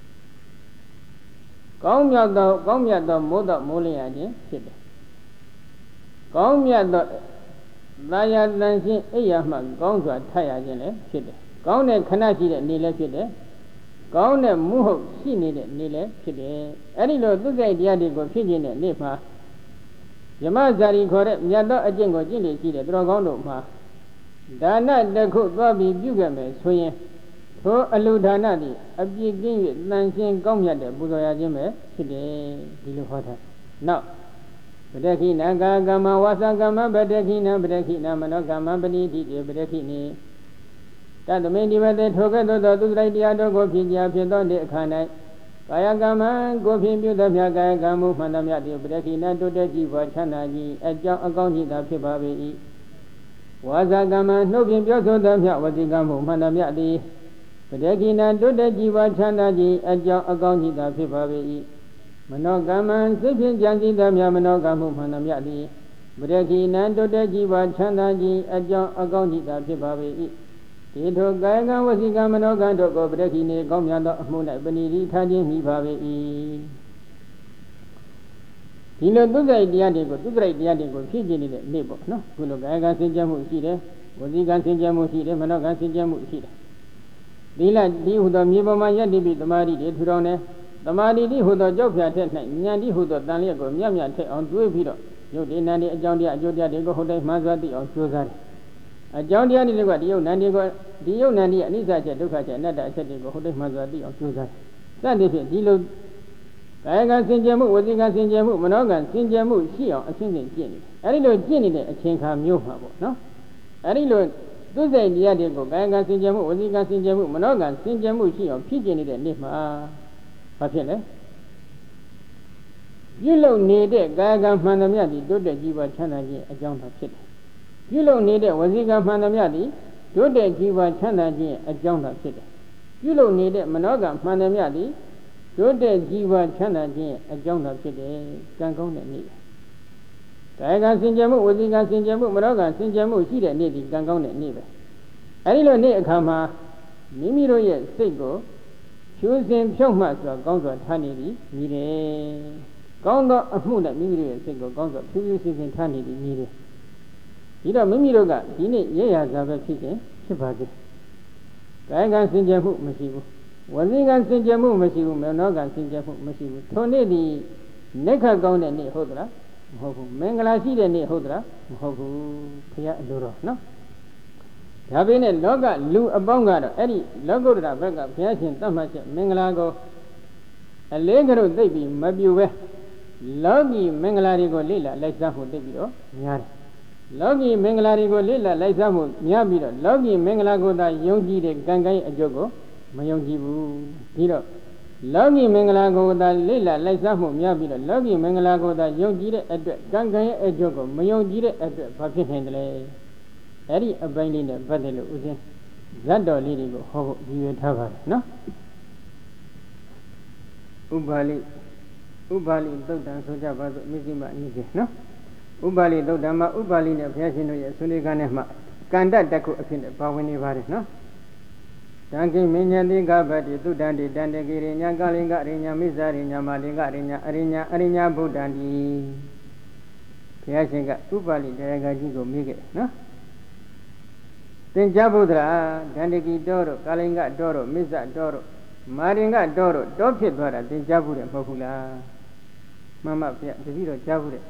ကောင်းမြတ်သောမိုးတော်မိုးလျာခြင်းဖြစ်တယ်ကောင်းမြတ်သောသာယာတန်ရှင်းအိယာမှကောင်းစွာထရခြင်းလည်းဖြစ်တယ်ကောင်းတဲ့ခဏရှိတဲ့နေ့လည်းဖြစ်တယ်ကောင်းတဲ့မှုဟုတ်ရှိနေတဲ့နေ့လည်းဖြစ်တယ်အဲ့ဒီလိုသူစရိုက်တရားတွေကိုဖြစ်ခြင်းတဲ့နေ့မှာယမဇာရီခေါ်တဲ့မြတ်သောအကျင့်ကိုကျင့်နေရှိတဲ့သူတော်ကောင်းတို့မှာဒါနတစ်ခုသွားပြီးပြုခဲ့မယ်ဆိုရင်ထိုအလူဒါနသည်အပြည့်ကင်း၍တန်ရှင်းကောင်းမြတ်တဲ့ပူဇော်ရခြင်းပဲဖြစ်တယ်ဒီလိုဟောထားနောက်ပတခိနာကာကမ္မဝါစာကမ္မပတခိနာမနောကမ္မပဏိတိတေပတခိနိတသမိဒီဝတေထိုကဲ့သို့သောသူစရိုက်တရားတို့ကိုဖြစ်ကြဖြစ်သောနေ့အခါ၌ကာယကမ္မကိုဖြင့်ပြုသမျှကာယကံမှုမှန်သမျှသည်ပတခိနာတုတ္တကြည်ပွားချမ်းသာကြီးအကြောင်းအကောင်းကြီးသာဖြစ်ပါ၏ဝါစာကမ္မနှုတ်ဖြင့်ပြောဆိုသမျှဝစီကံမှုမှန်သမျှသည်ပတခိနာတုတ္တကြည်ပွားချမ်းသာကြီးအကြောင်းအကောင်းကြီးသာဖြစ်ပါ၏မနောကမ္မစိတ်ဖြင့်ကြံစည်သမျှမနောကံမှုမှန်သမျှသည်ပတခိနာတုတ္တကြည်ပွားချမ်းသာကြီးအကြောင်းအကောင်းကြီးသာဖြစ်ပါ၏တေထောကာယကံဝစီကံမနောကံတို့ကိုပရခိနေကောင်းမြတ်သောအမှု၌ပဏိတိထားခြင်းမိပါပေ၏ဒီလိုသုစိတ်တရားတွေကိုဖြည့်ကျင်နေတဲ့နေ့ပေါ့နော်ခုလိုကာယကံစင်ကြယ်မှုရှိတယ်ဝစီကံစင်ကြယ်မှုရှိတယ်မနောကံစင်ကြယ်မှုရှိတယ်ဒီဟုသောမြေပေါ်မှာယက်တိပိသမာဓိတွေထူထောင်တယ်သမာဓိတိဟုသောကြောက်ဖြာထက်၌ဉာဏ်တိဟုသောတန်လျက်ကိုမြတ်မြတ်ထက်အောင်တွေးပြီးတော့ယုတ်ဒီနန္ဒီအကြောင်းတရားအကျိုးတရားတွေကိုဟုတ်တိုင်းမှန်စွာသိအောင်ကြိုးစားတယ်အကြောင်းတရားတွေကဒီယုတ်နန္ဒီအနိစ္စချက်ဒုက္ခချက်အနတ္တအချက်တွေကိုဟုတ်တိုင်းမှန်စွာသိအောင်ကြိုးစားတယ်စသဖြင့်ဒီလိုကာယကံစင်ကြယ်မှုဝစီကံစင်ကြယ်မှုမနောကံစင်ကြယ်မှုရှိအောင်အစဉ်စဉ်ကျင့်နေတယ်အဲဒီလိုကျင့်နေတဲ့အချိန်ခါမျိုးမှာပေါ့နော်အဲဒီလိုသူစိတ်တရားတွေကိုကာယကံစင်ကြယ်မှုဝစီကံစင်ကြယ်မှုမနောကံစင်ကြယ်မှုရှိအောင်ဖြည့်ကျင်နေတဲ့နေ့မှာဘာဖြစ်လဲပြုလုပ်နေတဲ့ကာယကံမှန်သမျှသည်တိုးတက်ကြီးပွားချမ်းသာခြင်းအကြောင်းသာဖြစ်တယ်ပြုလုပ်နေတဲ့ဝစီကံမှန်သမျှသည်တိုးတက်ကြီးပွားချမ်းသာခြင်းအကြောင်းသာဖြစ်တယ်ပြုလုပ်နေတဲ့မနောကံမှန်သမျှသည်တိုးတက်ကြီးပွားချမ်းသာခြင်းအကြောင်းသာဖြစ်တယ်ကံကောင်းတဲ့နေ့ကာယကံစင်ကြယ်မှုဝစီကံစင်ကြယ်မှုမနောကံစင်ကြယ်မှုရှိတဲ့နေ့ဒီကံကောင်းတဲ့နေ့ပဲအဲဒီလိုနေ့အခါမှာမိမိတို့ရဲ့စိတ်ကိုဖြူစင်ဖြုတ်မှစွာကောင်းစွာထားနေသည်မြည်တယ်ကောင်းသောအမှုနဲ့မိမိတို့ရဲ့စိတ်ကိုကောင်းစွာဖြူဖြူစင်စင်ထားနေသည်မြည်တယ်ဒီတော့မိမိတို့ကဒီနေ့ရရစွာပဲဖြစ်ခြင်းဖြစ်ပါစေကာယကံစင်ကြယ်မှုမရှိဘူးဝစီကံစင်ကြယ်မှုမရှိဘူးမနောကံစင်ကြယ်မှုမရှိဘူးထိုနေ့ဒီနိခတ်ကောင်းတဲ့နေ့ဟုတ်သလားမဟုတ်ဘူးမင်္ဂလာရှိတဲ့နေ့ဟုတ်သလားမဟုတ်ဘူးဘုရားအလိုတော်နော်ဒါပေမဲ့လောကလူအပေါင်းကတော့အဲ့ဒီလောကုတ္တရာဘက်ကဘုရားရှင်သတ်မှတ်ချက်မင်္ဂလာကိုအလေးကလို့သိပြီးမပြူပဲလောကီမင်္ဂလာတွေကိုလေ့လာလိုက်စားဖို့သိပြီးတော့များတယ်လောကီမင်္ဂလာတွေကိုလေ့လာလိုက်စားမှုများပြီးတော့လောကီမင်္ဂလာကိုသာယုံကြည်တဲ့ကံကံရဲ့အကျိုးကိုမယုံကြည်ဘူးပြီးတော့လောကီမင်္ဂလာကိုသာလေ့လာလိုက်စားမှုများပြီးတော့လောကီမင်္ဂလာကိုသာယုံကြည်တဲ့အတွက်ကံကံရဲ့အကျိုးကိုမယုံကြည်တဲ့အတွက်ဘာဖြစ်နိုင်တယ်လဲအဲ့ဒီအပိုင်းလေးနဲ့ပတ်သက်လို့ဦးဇင်းဇတ်တော်လေးတွေကိုဟောဖို့ရည်ရွယ်ထားပါတယ်နော်ဥပါလိသုတ်တံဆိုကြပါစို့အမိစိမအနည်းကြီးနော်ဥပါလိသုတ်တံမှာဥပါလိနဲ့ဘုရားရှင်တို့ရဲ့ဆွေးနွေးခန်းထဲမှာကန္တတက်ခုအဖြစ်နဲ့ပါဝင်နေပါတယ်နော်တံကိမဉ္ဇတိကပတိသုတ္တံတိတန္တကိရိညာကာလိကရိညာမိစ္ဆာရိညာမာလိကရိညာအရိညာဗုဒ္ဓံတိဘုရားရှင်ကဥပါလိတရားကကြီးကိုမေးခဲ့နော်သင်္ကြဗုဒ္ဓရာဒန္တကိတောတို့ကာလိကတောတို့မိစ္ဆာတောတို့မာရင်ကတောတို့တောဖြစ်သွားတာသင်ကြားဘူးတယ်မဟုတ်ဘူးလားမှန်ပါဗျတပည့်တော်ကြားဘူးတယ်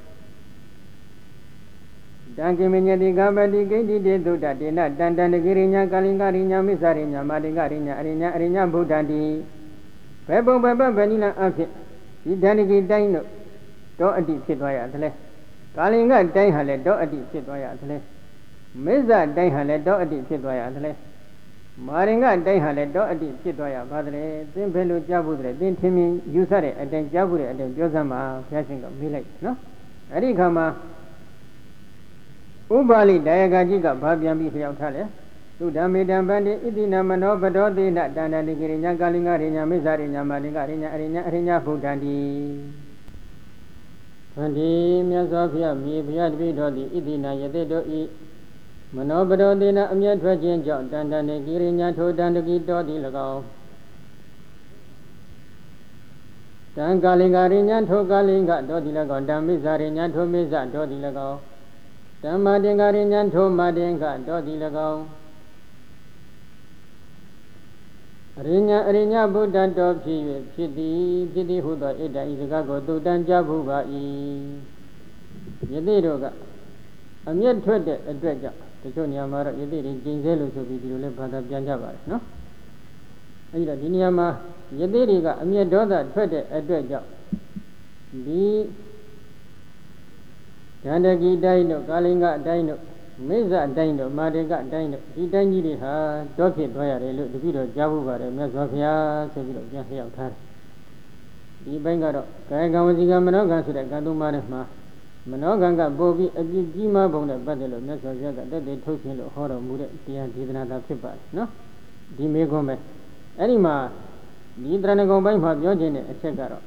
တံကိမညတိကပတိကိဋ္တိတေသုတ္တတေနတန္တန္တကိရိညာကာလိကရိညာမိစ္ဆာရိညာမာတိကရိညာအရိညာဗုဒ္ဓံတိဘယ်ပုံဘယ်ပတ်ဗဏိလအဖြစ်ဒီဒန္တကိတိုင်းတို့တောအတ္တိဖြစ်သွားရသလဲကာလိကတိုင်းဟာလည်းတောအတ္တိဖြစ်သွားရသလဲမိစ္ဆာတိုင်းဟာလည်းတောအတ္တိဖြစ်သွားရသလဲမာရင်ကတိုင်းဟာလည်းတောအတ္တိဖြစ်သွားရပါသလဲသင်ဘယ်လိုကြားဘူးသလဲသင်ထင်မြင်ယူဆတဲ့အတိုင်းကြားဘူးတဲ့အတိုင်းပြောစမ်းပါဘုရားရှင်ကမေးလိုက်နော်အဲ့ဒီခါမှာဥပါလိတရားကကြီးကဘာပြန်ပြီးလျှောက်ထားလဲသုဓမ္မေတံဗန္တိဣတိနမနောပတောသေနတန္တန္တိကိရိညာကာလိကရိညာမိစ္ဆာရိညာမာလိကရိညာအရိညာဗုဒ္ဓံတိဗန္တိမြတ်စွာဘုရားမြေဘုရားတပည့်တော်သည်ဣတိနာယတိတို့ဤမနောပတောသေနအမျက်ထွက်ခြင်းကြောင့်တန္တန္တိကိရိညာထိုတန္တကိတော်သည်၎င်းတံကာလိကရိညာထိုကာလိကတော်သည်၎င်းတံမိစ္ဆာရိညာထိုမိစ္ဆာတော်သည်၎င်းဓမ္မတင်္ဂရိညာထိုမတင်္ဂတော်သည်၎င်းအရိညာဗုဒ္ဓတော်ဖြစ်၍ဖြစ်သည်ဟုသောဣတ္တဤစကားကိုသူတန်ကြဘူးပါ၏ယသိတို့ကအမျက်ထွက်တဲ့အတွက်ကြောင့်တချို့နေရာမှာတော့ယသိတွေကျင်ဆဲလို့ဆိုပြီးဒီလိုလဲဘာသာပြန်ကြပါတယ်နော်အဲဒီတော့ဒီနေရာမှာယသိတွေကအမျက်ဒေါသထွက်တဲ့အတွက်ကြောင့်ဒီဒန္တကိတိုင်းတို့ကာလိကအတိုင်းတို့မိစ္ဆာအတိုင်းတို့မာတေကအတိုင်းတို့ဒီတိုင်းကြီးတွေဟာတောဖြစ်သွားရတယ်လို့တပည့်တော်ကြားဖို့ပါတယ်မြတ်စွာဘုရားဆိုပြီးတော့ပြန်လျှောက်ထားတယ်ဒီဘက်ကတော့ကာယကံဝစီကံမနောကံဆိုတဲ့ကံသုံးပါးနဲ့မှာမနောကံကပို့ပြီးအပြည့်ကြီးမားပုံနဲ့ပတ်သက်လို့မြတ်စွာဘုရားကတက်တဲ့ထုတ်ခြင်းလို့ဟောတော်မူတဲ့တရားဒေသနာသာဖြစ်ပါတယ်နော်ဒီမေခွန်းပဲအဲ့ဒီမှာဒီတရဏဂုံပိုင်းမှာပြောခြင်းတဲ့အချက်ကတော့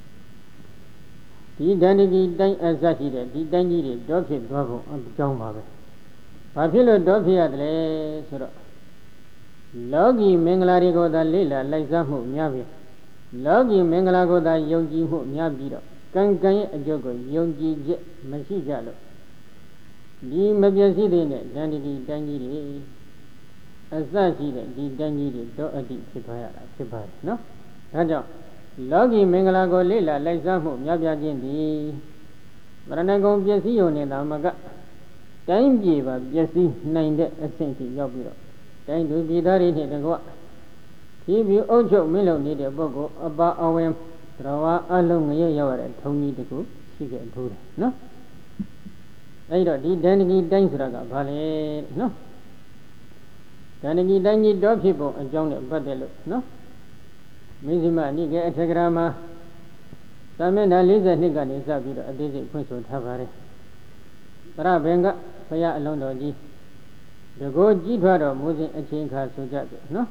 ဒီဒန္တကိတိုင်းအစရှိတဲ့ဒီတိုင်းကြီးတွေတောဖြစ်သွားဖို့အကြောင်းပါပဲ။ဘာဖြစ်လို့တောဖြစ်ရတယ်လဲဆိုတော့လောကီမင်္ဂလာတွေကိုသာလေ့လာလိုက်စားမှုများပြီလောကီမင်္ဂလာကိုသာယုံကြည်မှုများပြီးတော့ကံကံရဲ့အကျိုးကိုယုံကြည်ချက်မရှိကြလို့ဒီမပြည့်စည်တဲ့ဉာဏ်ဒီတိုင်းကြီးတွေအစရှိတဲ့ဒီတိုင်းကြီးတွေတော့အတိဖြစ်သွားရတာဖြစ်ပါတယ်နော်ဒါကြောင့်လောကီမင်္ဂလာကိုလေ့လာလိုက်စားမှုများပြားခြင်းသည်မရဏဂုံပစ္စည်းယုံနေတာမကတိုင်းပြည်ပါပစ္စည်းနိုင်တဲ့အဆင့်ကြီးရောက်ပြီးတော့တိုင်းသူပြည်သားတွေနဲ့တကွဖြည်းဖြည်းအုပ်ချုပ်မင်းလုပ်နေတဲ့ပုဂ္ဂိုလ်အပါအဝင်တော်ဝါအလုံးငရဲရောက်ရတဲ့ထုံကြီးတကူရှိခဲ့ထိုးတယ်နော်အဲ့တော့ဒီဒန္တဂီတိုင်းဆိုတာကဘာလဲနော်ဒန္တဂီတိုင်းကြီးတော့ဖြစ်ပုံအကြောင်းနဲ့ပတ်သက်လို့နော်မိဇိမနိကေအထက်ကရာမှာသာမဏေ42ကနေစပြီးတော့အသေးစိတ်ဖွင့်ဆိုထားပါတယ်ပရဘင်္ဂဘုရားအလုံးတော်ကြီးတကောကြီးထွားတော်မူစဉ်အချိန်ခါဆိုကြတယ်နော်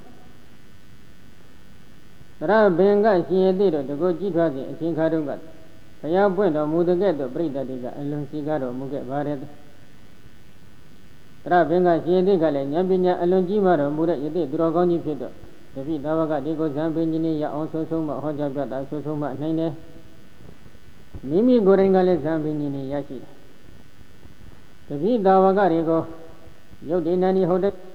ပရဘင်္ဂရှင်ရသေးတော်တကောကြီးထွားစဉ်အချိန်ခါတုန်းကဘုရားပွင့်တော်မူတဲ့ကဲ့သို့ပြိတ္တတွေကအလွန်စီကားတော်မူခဲ့ပါတယ်ပရဘင်္ဂရှင်ရသေးကလည်းဉာဏ်ပညာအလွန်ကြီးမားတော်မူတဲ့ယသိသူတော်ကောင်းကြီးဖြစ်တော့တပိသာဝကဒီကိုဇံပင်ကြီးနေရအောင်ဆုံးဆုံးမဟောကြားပြတာဆုံးဆုံးမနိုင်တယ်မိမိကိုယ်တိုင်ကလည်းဇံပင်ကြီးနေရရှိတယ်တပိသာဝကတွေကိုရုပ်တည်နာနီဟုတ်တဲ့